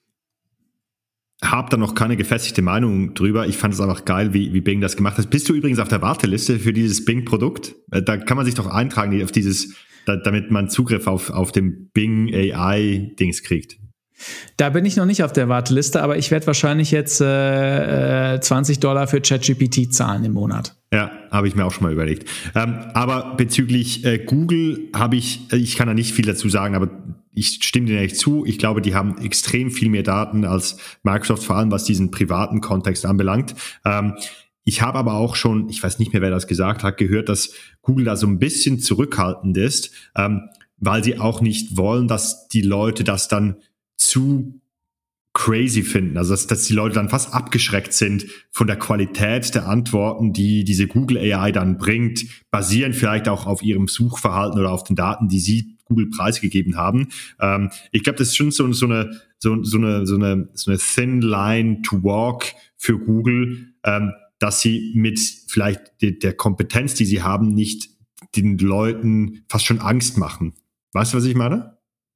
habe da noch keine gefestigte Meinung drüber. Ich fand es einfach geil, wie, wie Bing das gemacht hat. Bist du übrigens auf der Warteliste für dieses Bing-Produkt? Da kann man sich doch eintragen, auf dieses, da, damit man Zugriff auf, auf den Bing A I-Dings kriegt.
Da bin ich noch nicht auf der Warteliste, aber ich werde wahrscheinlich jetzt äh, zwanzig Dollar für ChatGPT zahlen im Monat.
Ja, habe ich mir auch schon mal überlegt. Ähm, aber bezüglich äh, Google habe ich, ich kann da nicht viel dazu sagen, aber ich stimme dir nicht zu. Ich glaube, die haben extrem viel mehr Daten als Microsoft, vor allem was diesen privaten Kontext anbelangt. Ähm, ich habe aber auch schon, ich weiß nicht mehr, wer das gesagt hat, gehört, dass Google da so ein bisschen zurückhaltend ist, ähm, weil sie auch nicht wollen, dass die Leute das dann zu crazy finden. Also, dass, dass die Leute dann fast abgeschreckt sind von der Qualität der Antworten, die diese Google A I dann bringt, basieren vielleicht auch auf ihrem Suchverhalten oder auf den Daten, die sie Google preisgegeben haben. Ähm, ich glaube, das ist schon so, so, eine, so, so, eine, so, eine, so eine thin line to walk für Google, ähm, dass sie mit vielleicht de, der Kompetenz, die sie haben, nicht den Leuten fast schon Angst machen. Weißt du, was ich meine?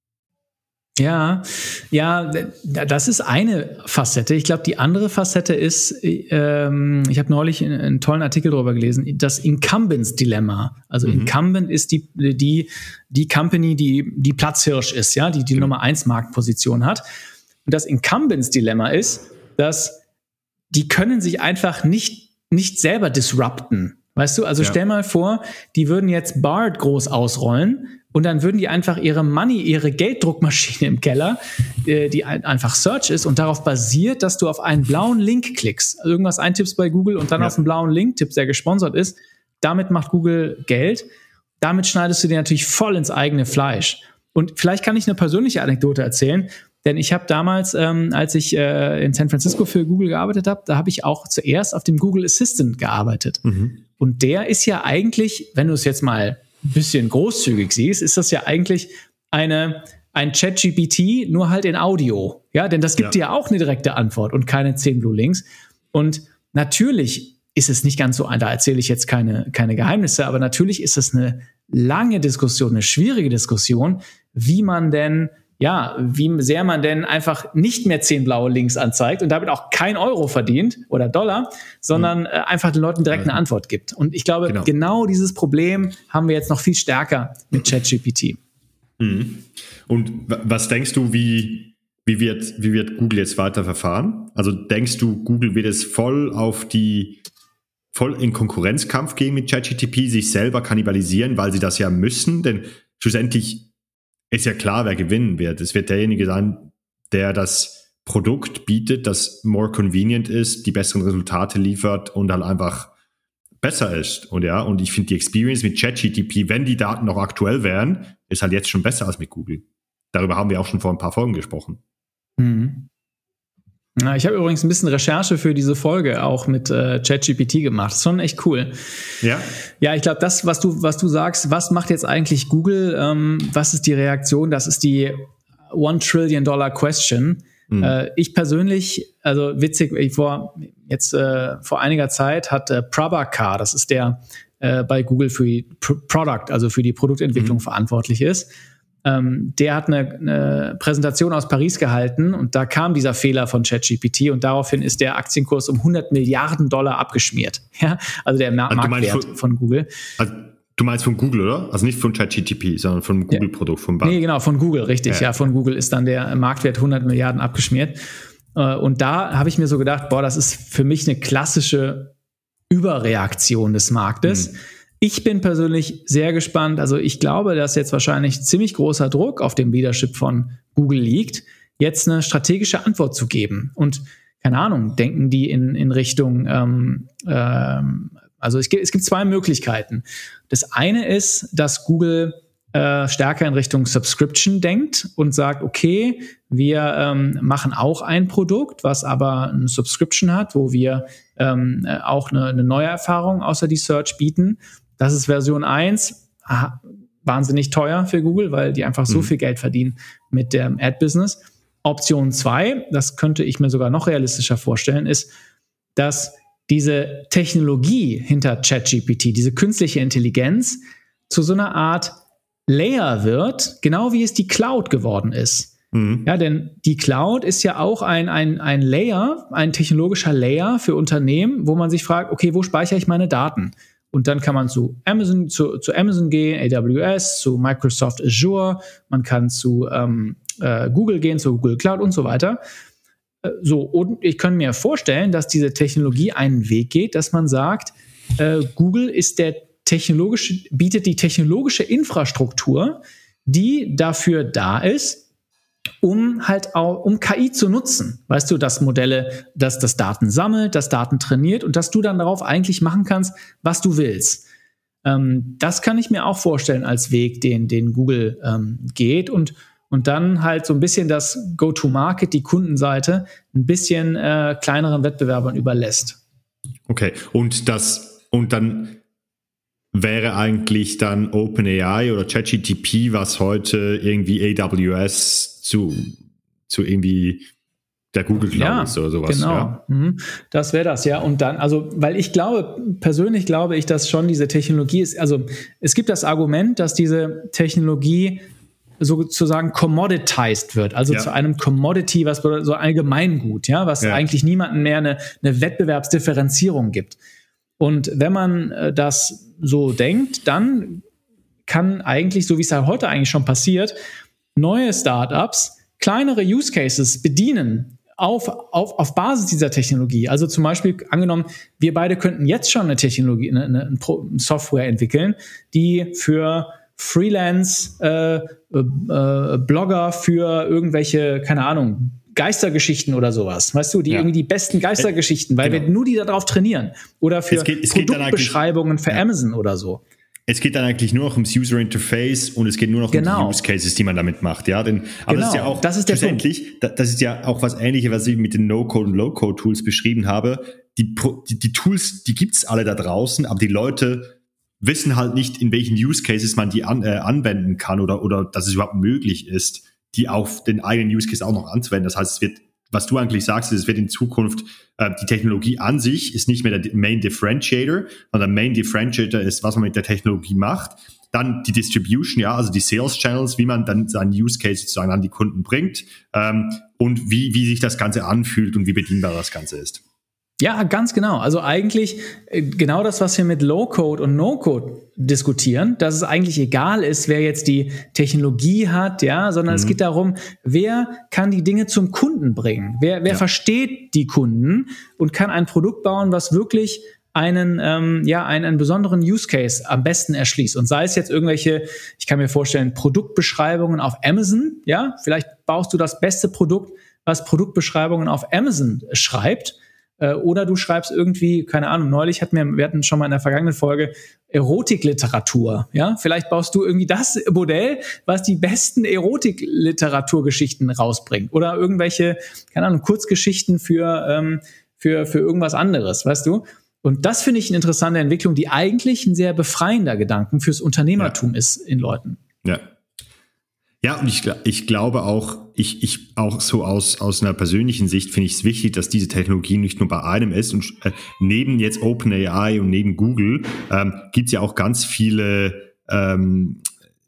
Ja, ja, das ist eine Facette. Ich glaube, die andere Facette ist, ähm, ich habe neulich einen, einen tollen Artikel darüber gelesen, das Incumbents-Dilemma. Also mhm. Incumbent ist die, die, die Company, die, die Platzhirsch ist, ja, die die genau. Nummer eins Marktposition hat. Und das Incumbents-Dilemma ist, dass die können sich einfach nicht, nicht selber disrupten. Weißt du, also ja. stell mal vor, die würden jetzt Bard groß ausrollen und dann würden die einfach ihre Money, ihre Gelddruckmaschine im Keller, äh, die ein, einfach Search ist und darauf basiert, dass du auf einen blauen Link klickst, also irgendwas eintippst bei Google und dann ja. auf einen blauen Link tippst, der gesponsert ist. Damit macht Google Geld. Damit schneidest du dir natürlich voll ins eigene Fleisch. Und vielleicht kann ich eine persönliche Anekdote erzählen, denn ich habe damals, ähm, als ich äh, in San Francisco für Google gearbeitet habe, da habe ich auch zuerst auf dem Google Assistant gearbeitet. Mhm. Und der ist ja eigentlich, wenn du es jetzt mal ein bisschen großzügig siehst, ist das ja eigentlich eine, ein ChatGPT, nur halt in Audio. Ja, denn das gibt ja. dir auch eine direkte Antwort und keine zehn Blue Links. Und natürlich ist es nicht ganz so, da erzähle ich jetzt keine, keine Geheimnisse, aber natürlich ist es eine lange Diskussion, eine schwierige Diskussion, wie man denn ja, wie sehr man denn einfach nicht mehr zehn blaue Links anzeigt und damit auch kein Euro verdient oder Dollar, sondern mhm. äh, einfach den Leuten direkt eine Antwort gibt. Und ich glaube, genau. genau dieses Problem haben wir jetzt noch viel stärker mit ChatGPT.
Mhm. Und was denkst du, wie, wie wird, wie wird Google jetzt weiter verfahren? Also denkst du, Google wird es voll auf die, voll in Konkurrenzkampf gehen mit ChatGPT, sich selber kannibalisieren, weil sie das ja müssen? Denn schlussendlich ist ja klar, wer gewinnen wird. Es wird derjenige sein, der das Produkt bietet, das more convenient ist, die besseren Resultate liefert und dann einfach besser ist. Und ja, und ich finde die Experience mit ChatGPT, wenn die Daten noch aktuell wären, ist halt jetzt schon besser als mit Google. Darüber haben wir auch schon vor ein paar Folgen gesprochen.
Mhm. Ja, ich habe übrigens ein bisschen Recherche für diese Folge auch mit äh, ChatGPT gemacht. Das ist schon echt cool.
Ja?
Ja, ich glaube, das, was du, was du sagst, was macht jetzt eigentlich Google? Ähm, was ist die Reaktion? Das ist die One Trillion Dollar Question. Mhm. Äh, ich persönlich, also witzig, ich vor jetzt äh, vor einiger Zeit hat äh, Prabhakar, das ist der äh, bei Google für die P- Product, also für die Produktentwicklung mhm. verantwortlich ist. Ähm, der hat eine, eine Präsentation aus Paris gehalten und da kam dieser Fehler von ChatGPT und daraufhin ist der Aktienkurs um hundert Milliarden Dollar abgeschmiert. Ja, also der Mar- also Marktwert von, von Google.
Also du meinst von Google, oder? Also nicht von ChatGPT, sondern vom Google-Produkt, vom Bank.
Nee, genau, von Google, richtig. Ja. ja, von Google ist dann der Marktwert hundert Milliarden abgeschmiert. Und da habe ich mir so gedacht, boah, das ist für mich eine klassische Überreaktion des Marktes. Hm. Ich bin persönlich sehr gespannt. Also ich glaube, dass jetzt wahrscheinlich ziemlich großer Druck auf dem Leadership von Google liegt, jetzt eine strategische Antwort zu geben. Und keine Ahnung, denken die in, in Richtung, ähm, ähm, also es gibt, es gibt zwei Möglichkeiten. Das eine ist, dass Google äh, stärker in Richtung Subscription denkt und sagt, okay, wir ähm, machen auch ein Produkt, was aber eine Subscription hat, wo wir ähm, auch eine, eine neue Erfahrung außer die Search bieten. Das ist Version eins, aha, wahnsinnig teuer für Google, weil die einfach so mhm. viel Geld verdienen mit dem Ad-Business. Option zwei, das könnte ich mir sogar noch realistischer vorstellen, ist, dass diese Technologie hinter ChatGPT, diese künstliche Intelligenz, zu so einer Art Layer wird, genau wie es die Cloud geworden ist. Mhm. Ja, denn die Cloud ist ja auch ein, ein, ein Layer, ein technologischer Layer für Unternehmen, wo man sich fragt, okay, wo speichere ich meine Daten? Und dann kann man zu Amazon, zu, zu Amazon gehen, A W S, zu Microsoft Azure, man kann zu ähm, äh, Google gehen, zu Google Cloud und so weiter. Äh, so, und ich kann mir vorstellen, dass diese Technologie einen Weg geht, dass man sagt, äh, Google ist der technologische, bietet die technologische Infrastruktur, die dafür da ist, um halt auch, um K I zu nutzen. Weißt du, dass Modelle, dass das Daten sammelt, dass Daten trainiert und dass du dann darauf eigentlich machen kannst, was du willst. Ähm, das kann ich mir auch vorstellen als Weg, den, den Google ähm, geht und, und dann halt so ein bisschen das Go-to-Market, die Kundenseite, ein bisschen äh, kleineren Wettbewerbern überlässt.
Okay, und das, und dann wäre eigentlich dann OpenAI oder ChatGPT, was heute irgendwie A W S zu, zu irgendwie der Google Cloud
ja,
ist oder sowas.
Genau, ja? mhm. Das wäre das, ja. Und dann, also, weil ich glaube, persönlich glaube ich, dass schon diese Technologie ist, also es gibt das Argument, dass diese Technologie sozusagen commoditized wird, also ja. zu einem Commodity, was so Allgemeingut, ja, was ja. eigentlich niemandem mehr eine, eine Wettbewerbsdifferenzierung gibt. Und wenn man äh, das so denkt, dann kann eigentlich, so wie es ja heute eigentlich schon passiert, neue Startups kleinere Use Cases bedienen auf, auf, auf Basis dieser Technologie. Also zum Beispiel angenommen, wir beide könnten jetzt schon eine Technologie, eine, eine Software entwickeln, die für Freelance äh, äh, Blogger für irgendwelche, keine Ahnung, Geistergeschichten oder sowas, weißt du, die ja. irgendwie die besten Geistergeschichten, weil genau. wir nur die darauf trainieren oder für es geht, es Produktbeschreibungen für ja. Amazon oder so.
Es geht dann eigentlich nur noch ums User Interface und es geht nur noch genau. um die Use Cases, die man damit macht, ja, denn aber
genau.
das ist ja auch
das ist der
schlussendlich, Punkt. Das ist ja auch was Ähnliches, was ich mit den No-Code und Low-Code-Tools beschrieben habe. Die, die, die Tools, die gibt's alle da draußen, aber die Leute wissen halt nicht, in welchen Use Cases man die an, äh, anwenden kann oder oder dass es überhaupt möglich ist, die auf den eigenen Use Case auch noch anzuwenden. Das heißt, es wird, was du eigentlich sagst, ist, es wird in Zukunft, äh, die Technologie an sich ist nicht mehr der Main Differentiator, sondern der Main Differentiator ist, was man mit der Technologie macht. Dann die Distribution, ja, also die Sales Channels, wie man dann seinen Use Case sozusagen an die Kunden bringt, ähm, und wie, wie sich das Ganze anfühlt und wie bedienbar das Ganze ist.
Ja, ganz genau. Also eigentlich äh, genau das, was wir mit Low-Code und No-Code diskutieren, dass es eigentlich egal ist, wer jetzt die Technologie hat, ja, sondern mhm. es geht darum, wer kann die Dinge zum Kunden bringen? Wer, wer ja. versteht die Kunden und kann ein Produkt bauen, was wirklich einen, ähm, ja, einen, einen besonderen Use Case am besten erschließt. Und sei es jetzt irgendwelche, ich kann mir vorstellen, Produktbeschreibungen auf Amazon, ja, vielleicht baust du das beste Produkt, was Produktbeschreibungen auf Amazon schreibt, äh, oder du schreibst irgendwie, keine Ahnung, neulich hatten wir, wir hatten schon mal in der vergangenen Folge Erotikliteratur, ja, vielleicht baust du irgendwie das Modell, was die besten Erotikliteraturgeschichten rausbringt, oder irgendwelche, keine Ahnung, Kurzgeschichten für, ähm, für, für irgendwas anderes, weißt du? Und das finde ich eine interessante Entwicklung, die eigentlich ein sehr befreiender Gedanken fürs Unternehmertum ja. ist in Leuten.
Ja. Ja, und ich, ich glaube auch, ich, ich auch so aus, aus einer persönlichen Sicht finde ich es wichtig, dass diese Technologie nicht nur bei einem ist. Und äh, neben jetzt OpenAI und neben Google ähm, gibt es ja auch ganz viele ähm,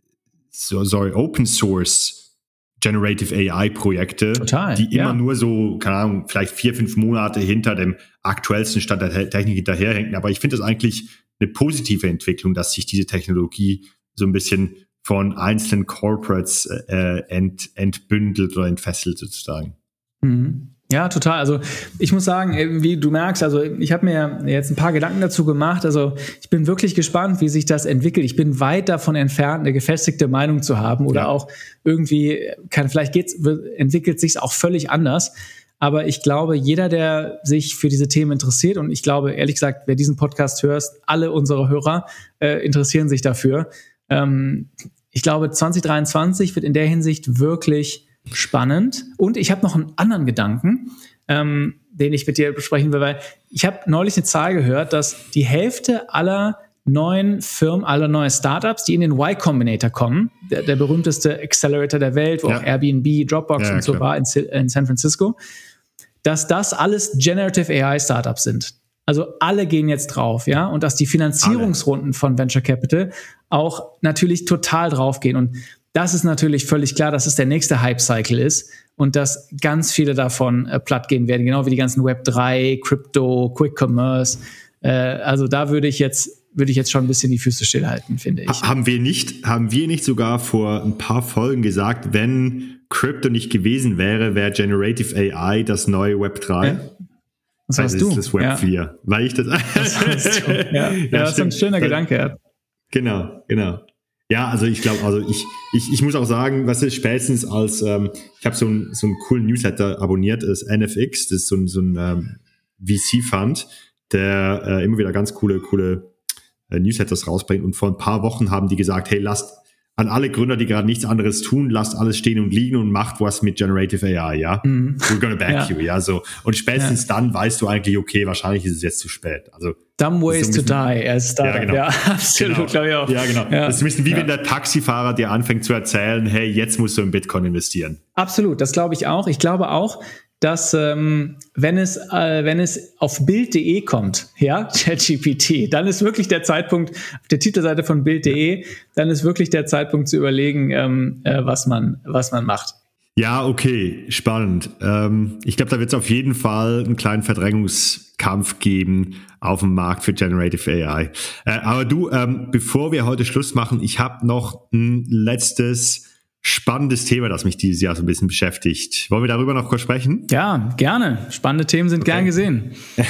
so, sorry, Open Source Generative A I-Projekte,
Total,
die immer
ja.
nur so, keine Ahnung, vielleicht vier, fünf Monate hinter dem aktuellsten Stand der Technik hinterherhängen. Aber ich finde das eigentlich eine positive Entwicklung, dass sich diese Technologie so ein bisschen von einzelnen Corporates äh, ent, entbündelt oder entfesselt sozusagen.
Mhm. Ja, total. Also ich muss sagen, wie du merkst, also ich habe mir jetzt ein paar Gedanken dazu gemacht. Also ich bin wirklich gespannt, wie sich das entwickelt. Ich bin weit davon entfernt, eine gefestigte Meinung zu haben oder ja. auch irgendwie, kann vielleicht geht's, entwickelt sich es auch völlig anders. Aber ich glaube, jeder, der sich für diese Themen interessiert, und ich glaube, ehrlich gesagt, wer diesen Podcast hört, alle unsere Hörer äh, interessieren sich dafür. Ähm, ich glaube, zwanzig dreiundzwanzig wird in der Hinsicht wirklich spannend. Und ich habe noch einen anderen Gedanken, ähm, den ich mit dir besprechen will, weil ich habe neulich eine Zahl gehört, dass die Hälfte aller neuen Firmen, aller neuen Startups, die in den Y Combinator kommen, der, der berühmteste Accelerator der Welt, wo ja. auch Airbnb, Dropbox ja, und so klar. war in, in San Francisco, dass das alles Generative A I Startups sind. Also alle gehen jetzt drauf, ja, und dass die Finanzierungsrunden alle. von Venture Capital auch natürlich total draufgehen. Und das ist natürlich völlig klar, dass es der nächste Hype-Cycle ist und dass ganz viele davon äh, platt gehen werden, genau wie die ganzen Web drei, Crypto, Quick Commerce. Äh, also da würde ich jetzt würde ich jetzt schon ein bisschen die Füße stillhalten, finde ich.
Haben wir nicht, haben wir nicht sogar vor ein paar Folgen gesagt, wenn Crypto nicht gewesen wäre, wäre Generative A I das neue Web drei?
Ja. Das heißt du.
Das ist das Web ja. vier. Weil ich das.
Das heißt du. Ja, ja, ja das ist ein schöner das, Gedanke. Ja.
Genau, genau. Ja, also ich glaube, also ich, ich, ich muss auch sagen, was ist spätestens als, ähm, ich habe so, ein, so einen coolen Newsletter abonniert, das N F X, das ist so ein, so ein ähm, V C-Fund, der äh, immer wieder ganz coole, coole äh, Newsletters rausbringt. Und vor ein paar Wochen haben die gesagt, hey, lasst an alle Gründer, die gerade nichts anderes tun, lasst alles stehen und liegen und macht was mit Generative A I, ja. Mm. We're gonna back ja. you, ja, so. Und spätestens ja. dann weißt du eigentlich, okay, wahrscheinlich ist es jetzt zu spät. Also.
Dumb ways so to die as Startup.
Ja, genau.
Ja, absolut,
genau.
glaube ich auch.
Ja, genau. Ja. Das ist ein bisschen wie
ja.
wenn der Taxifahrer dir anfängt zu erzählen, hey, jetzt musst du in Bitcoin investieren.
Absolut, das glaube ich auch. Ich glaube auch, dass ähm, wenn es äh, wenn es auf Bild punkt de kommt, ja, ChatGPT, dann ist wirklich der Zeitpunkt auf der Titelseite von Bild punkt de, dann ist wirklich der Zeitpunkt zu überlegen, ähm, äh, was man was man macht.
Ja, okay, spannend. Ähm, ich glaube, da wird es auf jeden Fall einen kleinen Verdrängungskampf geben auf dem Markt für Generative A I. Äh, aber du, ähm, bevor wir heute Schluss machen, ich habe noch ein letztes spannendes Thema, das mich dieses Jahr so ein bisschen beschäftigt. Wollen wir darüber noch kurz sprechen?
Ja, gerne. Spannende Themen sind okay. gern gesehen.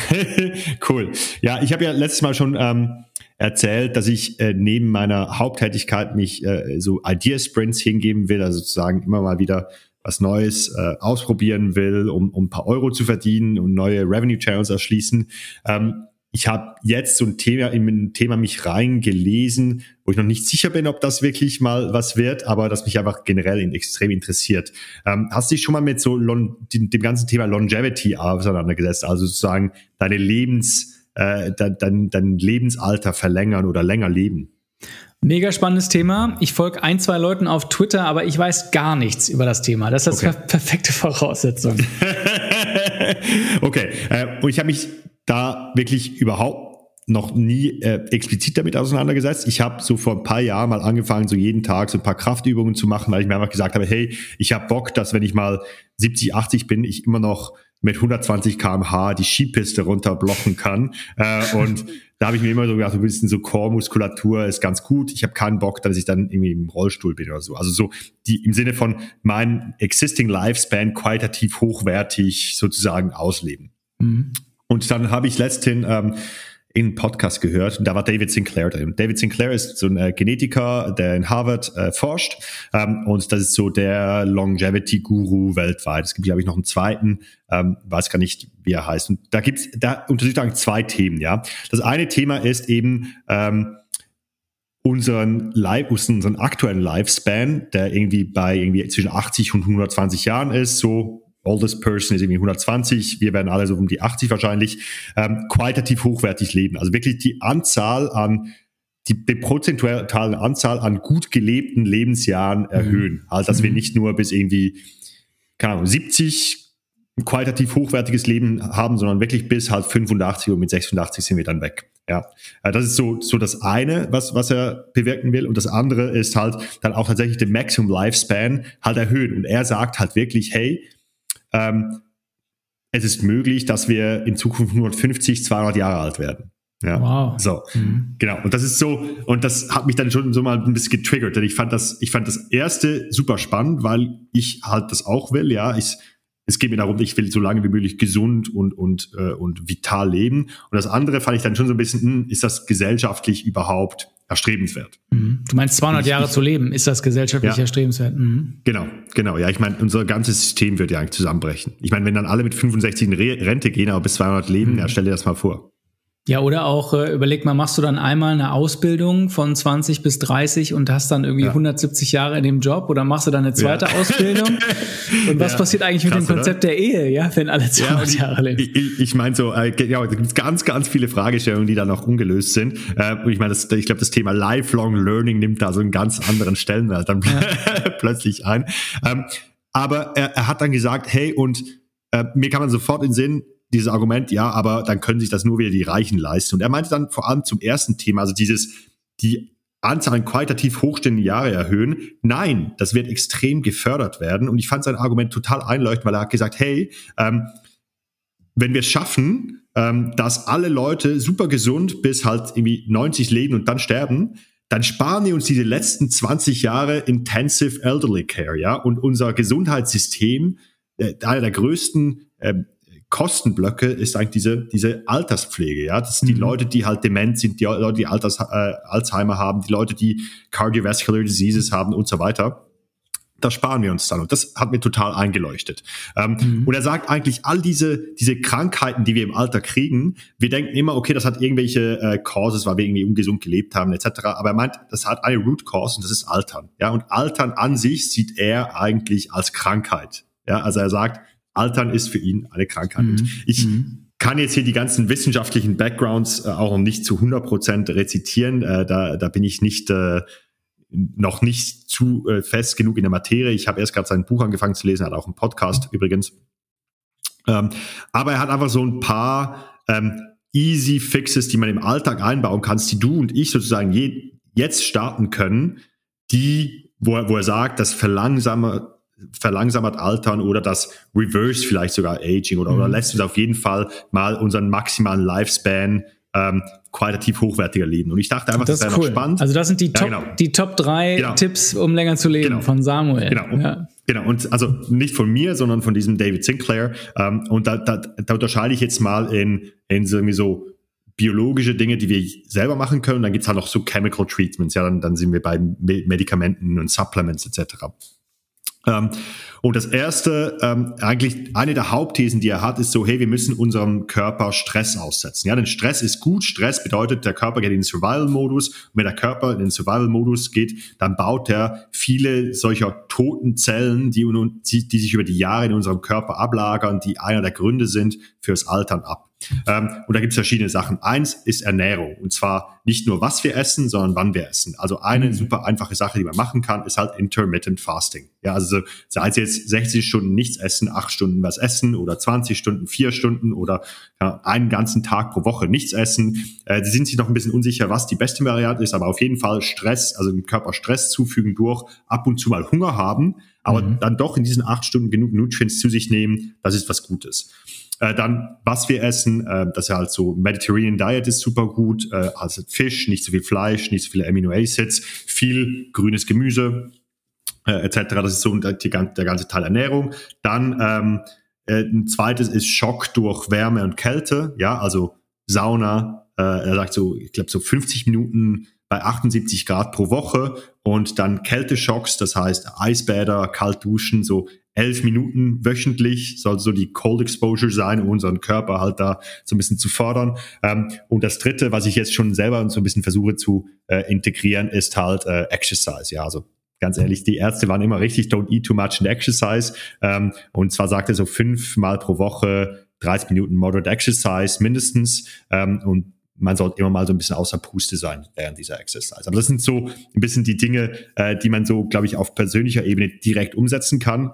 Cool. Ja, ich habe ja letztes Mal schon ähm, erzählt, dass ich äh, neben meiner Haupttätigkeit mich äh, so Idea-Sprints hingeben will, also sozusagen immer mal wieder was Neues äh, ausprobieren will, um, um ein paar Euro zu verdienen und neue Revenue-Channels erschließen. Ähm, ich habe jetzt so ein Thema in ein Thema mich reingelesen, wo ich noch nicht sicher bin, ob das wirklich mal was wird, aber das mich einfach generell in, extrem interessiert. Ähm, hast du dich schon mal mit so Lon- dem, dem ganzen Thema Longevity auseinandergesetzt, also sozusagen deine Lebens, äh, dein, dein, dein Lebensalter verlängern oder länger leben?
Mega spannendes Thema. Ich folge ein, zwei Leuten auf Twitter, aber ich weiß gar nichts über das Thema. Das ist okay. perfekte Voraussetzung.
Okay, äh, und ich habe mich da wirklich überhaupt noch nie äh, explizit damit auseinandergesetzt. Ich habe so vor ein paar Jahren mal angefangen, so jeden Tag so ein paar Kraftübungen zu machen, weil ich mir einfach gesagt habe, hey, ich habe Bock, dass wenn ich mal siebzig, achtzig bin, ich immer noch mit hundertzwanzig Kilometer pro Stunde die Skipiste runterblocken kann. Äh, und da habe ich mir immer so gedacht, so ein bisschen so Core-Muskulatur ist ganz gut. Ich habe keinen Bock, dass ich dann irgendwie im Rollstuhl bin oder so. Also so die im Sinne von mein existing Lifespan qualitativ hochwertig sozusagen ausleben. Mhm. Und dann habe ich letztens ähm, in einen Podcast gehört, und da war David Sinclair drin. David Sinclair ist so ein äh, Genetiker, der in Harvard äh, forscht, ähm, und das ist so der Longevity-Guru weltweit. Es gibt, glaube ich, noch einen zweiten, ähm, weiß gar nicht, wie er heißt. Und da gibt's, da untersucht er zwei Themen, ja. Das eine Thema ist eben ähm, unseren, Life, unseren aktuellen Lifespan, der irgendwie bei irgendwie zwischen achtzig und hundertzwanzig Jahren ist, so oldest person ist irgendwie hundertzwanzig, wir werden alle so um die achtzig wahrscheinlich, ähm, qualitativ hochwertig leben. Also wirklich die Anzahl an, die, die prozentuale Anzahl an gut gelebten Lebensjahren erhöhen. Mhm. Also, dass mhm. wir nicht nur bis irgendwie, keine Ahnung, siebzig ein qualitativ hochwertiges Leben haben, sondern wirklich bis halt fünfundachtzig und mit sechsundachtzig sind wir dann weg. Ja, das ist so, so das eine, was, was er bewirken will. Und das andere ist halt dann auch tatsächlich den Maximum Lifespan halt erhöhen. Und er sagt halt wirklich, hey, Ähm, es ist möglich, dass wir in Zukunft hundertfünfzig, zweihundert Jahre alt werden. Ja.
Wow.
So, mhm. genau. Und das ist so, und das hat mich dann schon so mal ein bisschen getriggert, denn ich fand das, ich fand das erste super spannend, weil ich halt das auch will, ja. Ich, es geht mir darum, ich will so lange wie möglich gesund und, und, äh, und vital leben. Und das andere fand ich dann schon so ein bisschen, hm, ist das gesellschaftlich überhaupt erstrebenswert?
Mhm. Du meinst zweihundert Jahre ich, zu leben, ist das gesellschaftlich ja. erstrebenswert? Mhm.
Genau, genau. Ja, ich meine, unser ganzes System wird ja eigentlich zusammenbrechen. Ich meine, wenn dann alle mit fünfundsechzig in Rente gehen, aber bis zweihundert leben, mhm. ja, stell dir das mal vor.
Ja, oder auch, äh, überleg mal, machst du dann einmal eine Ausbildung von zwanzig bis dreißig und hast dann irgendwie ja. hundertsiebzig Jahre in dem Job, oder machst du dann eine zweite ja. Ausbildung? Und was ja. passiert eigentlich Krass, mit dem Konzept oder? Der Ehe, ja, wenn alle zweihundert ja, Jahre leben?
Ich, ich, ich meine so, äh, ja, da gibt es ganz, ganz viele Fragestellungen, die da noch ungelöst sind. Äh, und ich meine, das, ich glaube, das Thema Lifelong Learning nimmt da so einen ganz anderen Stellenwert dann ja. plötzlich ein. Ähm, aber er, er hat dann gesagt, hey, und äh, mir kann man sofort in den Sinn, dieses Argument, ja, aber dann können sich das nur wieder die Reichen leisten. Und er meinte dann vor allem zum ersten Thema, also dieses, die Anzahl an qualitativ hochstehenden Jahre erhöhen. Nein, das wird extrem gefördert werden. Und ich fand sein Argument total einleuchtend, weil er hat gesagt, hey, ähm, wenn wir es schaffen, ähm, dass alle Leute super gesund bis halt irgendwie neunzig leben und dann sterben, dann sparen wir uns diese letzten zwanzig Jahre Intensive Elderly Care, ja, und unser Gesundheitssystem, äh, einer der größten äh, Kostenblöcke ist eigentlich diese, diese Alterspflege, ja. Das sind die mhm. Leute, die halt dement sind, die Leute, die Alters, äh, Alzheimer haben, die Leute, die Cardiovascular Diseases haben und so weiter. Das sparen wir uns dann. Und das hat mir total eingeleuchtet. Ähm, mhm. Und er sagt eigentlich, all diese, diese Krankheiten, die wir im Alter kriegen, wir denken immer, okay, das hat irgendwelche äh, Causes, weil wir irgendwie ungesund gelebt haben, et cetera. Aber er meint, das hat eine Root Cause und das ist Altern. Ja, und Altern an sich sieht er eigentlich als Krankheit. Ja, also er sagt, Altern ist für ihn eine Krankheit. Mhm. Ich mhm. kann jetzt hier die ganzen wissenschaftlichen Backgrounds äh, auch noch nicht zu hundert Prozent rezitieren. Äh, da, da bin ich nicht äh, noch nicht zu äh, fest genug in der Materie. Ich habe erst gerade sein Buch angefangen zu lesen, er hat auch einen Podcast mhm. übrigens. Ähm, aber er hat einfach so ein paar ähm, easy Fixes, die man im Alltag einbauen kann, die du und ich sozusagen je, jetzt starten können, die, wo er, wo er sagt, das verlangsamt verlangsamt Altern oder das Reverse vielleicht sogar Aging oder, mhm. oder lässt uns auf jeden Fall mal unseren maximalen Lifespan ähm, qualitativ hochwertiger leben. Und ich dachte einfach, das, das wäre cool. noch spannend.
Also das sind die Top,
ja, genau.
die Top drei genau. Tipps, um länger zu leben, genau. von Samuel.
Genau. Und, ja. genau. Und also nicht von mir, sondern von diesem David Sinclair. Ähm, und da, da, da unterscheide ich jetzt mal in, in so irgendwie so biologische Dinge, die wir selber machen können. Und dann gibt's halt noch so Chemical Treatments. Ja, dann, dann sind wir bei Medikamenten und Supplements et cetera. Ähm, und das erste, ähm, eigentlich eine der Hauptthesen, die er hat, ist so, hey, wir müssen unserem Körper Stress aussetzen. Ja, denn Stress ist gut. Stress bedeutet, der Körper geht in den Survival-Modus. Und wenn der Körper in den Survival-Modus geht, dann baut er viele solcher toten Zellen, die, die sich über die Jahre in unserem Körper ablagern, die einer der Gründe sind fürs Altern ab. Ähm, und da gibt es verschiedene Sachen. Eins ist Ernährung. Und zwar nicht nur, was wir essen, sondern wann wir essen. Also eine mhm. super einfache Sache, die man machen kann, ist halt Intermittent Fasting. Ja, also sei es jetzt sechzig Stunden nichts essen, acht Stunden was essen oder zwanzig Stunden, vier Stunden oder ja, einen ganzen Tag pro Woche nichts essen. Äh, die sind sich noch ein bisschen unsicher, was die beste Variante ist, aber auf jeden Fall Stress, also dem Körper Stress zufügen durch ab und zu mal Hunger haben, aber
Mhm.
dann doch in diesen acht Stunden genug Nutrients zu sich nehmen, das ist was Gutes. Äh, dann, was wir essen, äh, das ist halt so, Mediterranean Diet ist super gut, äh, also Fisch, nicht so viel Fleisch, nicht so viele Amino Acids, viel grünes Gemüse, äh, et cetera. Das ist so die, die, der ganze Teil Ernährung. Dann ähm, äh, ein zweites ist Schock durch Wärme und Kälte, ja, also Sauna, äh, er sagt so, ich glaube so fünfzig Minuten bei achtundsiebzig Grad pro Woche und dann Kälteschocks, das heißt Eisbäder, kalt duschen, so elf Minuten wöchentlich soll so die Cold Exposure sein, um unseren Körper halt da so ein bisschen zu fördern. Ähm, und das dritte, was ich jetzt schon selber so ein bisschen versuche zu äh, integrieren, ist halt äh, Exercise. Ja, also ganz ehrlich, die Ärzte waren immer richtig, don't eat too much and exercise. Ähm, und zwar sagt er so fünfmal pro Woche dreißig Minuten Moderate Exercise mindestens. Ähm, und man sollte immer mal so ein bisschen außer Puste sein während dieser Exercise. Aber das sind so ein bisschen die Dinge, äh, die man so, glaube ich, auf persönlicher Ebene direkt umsetzen kann.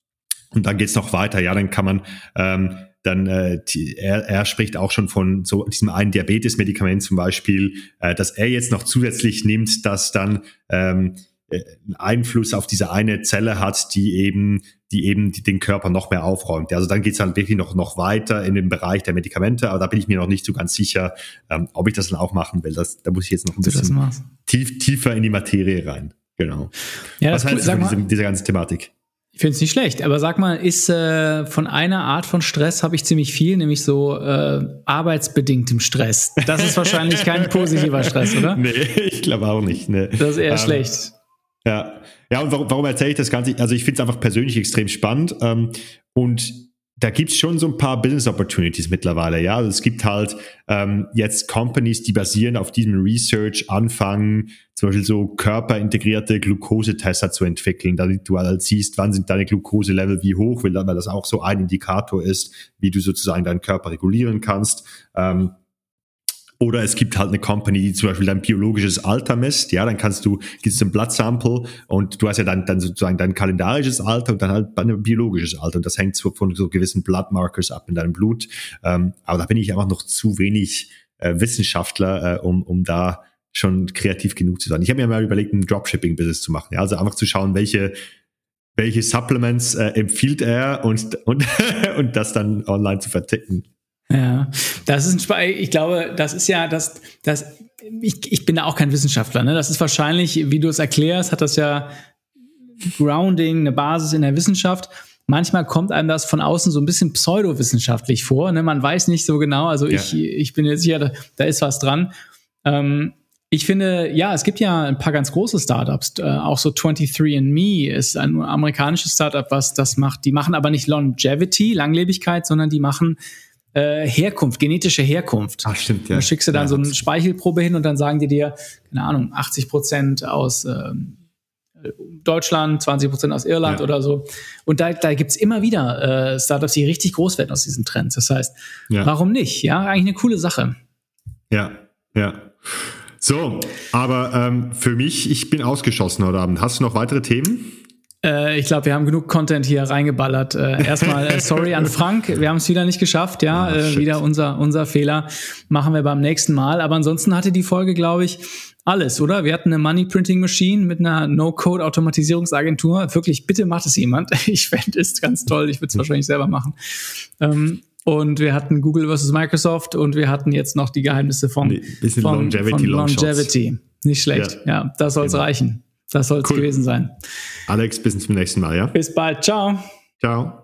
Und dann geht's noch weiter. Ja, dann kann man ähm, dann äh, die, er, er spricht auch schon von so diesem einen Diabetes-Medikament zum Beispiel, äh, dass er jetzt noch zusätzlich nimmt, das dann ähm, einen Einfluss auf diese eine Zelle hat, die eben, die eben den Körper noch mehr aufräumt. Also dann geht's dann wirklich noch noch weiter in den Bereich der Medikamente, aber da bin ich mir noch nicht so ganz sicher, ähm, ob ich das dann auch machen will. Das, da muss ich jetzt noch ein bisschen tief, tiefer in die Materie rein. Genau.
Ja,
was
das
heißt
cool.
das für diese, diese ganze Thematik?
Ich finde es nicht schlecht, aber sag mal, ist äh, von einer Art von Stress habe ich ziemlich viel, nämlich so äh, arbeitsbedingtem Stress. Das ist wahrscheinlich kein positiver Stress, oder?
Nee, ich glaube auch nicht. Nee.
Das ist eher
ähm,
schlecht.
Ja, ja, und warum, warum erzähle ich das Ganze? Also ich finde es einfach persönlich extrem spannend ähm, und da gibt's schon so ein paar Business Opportunities mittlerweile, ja. Also es gibt halt ähm, jetzt Companies, die basieren auf diesem Research anfangen, zum Beispiel so körperintegrierte Glukosetester zu entwickeln, damit du halt siehst, wann sind deine Glukoselevel wie hoch, weil das auch so ein Indikator ist, wie du sozusagen deinen Körper regulieren kannst. Ähm, Oder es gibt halt eine Company, die zum Beispiel dein biologisches Alter misst. Ja, dann kannst du, gibst du ein Bloodsample und du hast ja dann, dann sozusagen dein kalendarisches Alter und dann halt ein biologisches Alter. Und das hängt so von so gewissen Bloodmarkers ab in deinem Blut. Ähm, aber da bin ich einfach noch zu wenig äh, Wissenschaftler, äh, um, um da schon kreativ genug zu sein. Ich habe mir mal überlegt, ein Dropshipping-Business zu machen. Ja, also einfach zu schauen, welche welche Supplements äh, empfiehlt er und, und, und das dann online zu verticken.
Ja, das ist ein Sp- ich glaube, das ist ja das, das ich, ich bin da auch kein Wissenschaftler, ne? Das ist wahrscheinlich, wie du es erklärst, hat das ja Grounding, eine Basis in der Wissenschaft. Manchmal kommt einem das von außen so ein bisschen pseudowissenschaftlich vor, ne? Man weiß nicht so genau, also ja. ich, ich bin jetzt sicher, da, da ist was dran. Ähm, ich finde, ja, es gibt ja ein paar ganz große Startups, äh, auch so twenty-three and me ist ein amerikanisches Startup, was das macht. Die machen aber nicht Longevity, Langlebigkeit, sondern die machen Äh, Herkunft, genetische Herkunft.
Ach, stimmt, ja.
Da schickst du dann
ja,
so eine Speichelprobe hin und dann sagen die dir, keine Ahnung, achtzig Prozent aus ähm, Deutschland, zwanzig Prozent aus Irland ja. oder so. Und da, da gibt's immer wieder äh, Startups, die richtig groß werden aus diesen Trends. Das heißt, ja. warum nicht? Ja, eigentlich eine coole Sache.
Ja, ja. So, aber ähm, für mich, ich bin ausgeschossen heute Abend. Hast du noch weitere Themen?
Ich glaube, wir haben genug Content hier reingeballert. Äh, erstmal äh, sorry an Frank, wir haben es wieder nicht geschafft, ja, oh, äh, wieder unser unser Fehler. Machen wir beim nächsten Mal. Aber ansonsten hatte die Folge, glaube ich, alles, oder? Wir hatten eine Money Printing Machine mit einer No-Code-Automatisierungsagentur. Wirklich, bitte macht es jemand. Ich fände es ganz toll. Ich würde es wahrscheinlich selber machen. Ähm, und wir hatten Google versus Microsoft und wir hatten jetzt noch die Geheimnisse von,
bisschen
von,
Longevity,
von Longevity. Nicht schlecht. Ja, ja das soll es genau. reichen. Das soll es cool. gewesen sein.
Alex, bis zum nächsten Mal, ja?
Bis bald. Ciao.
Ciao.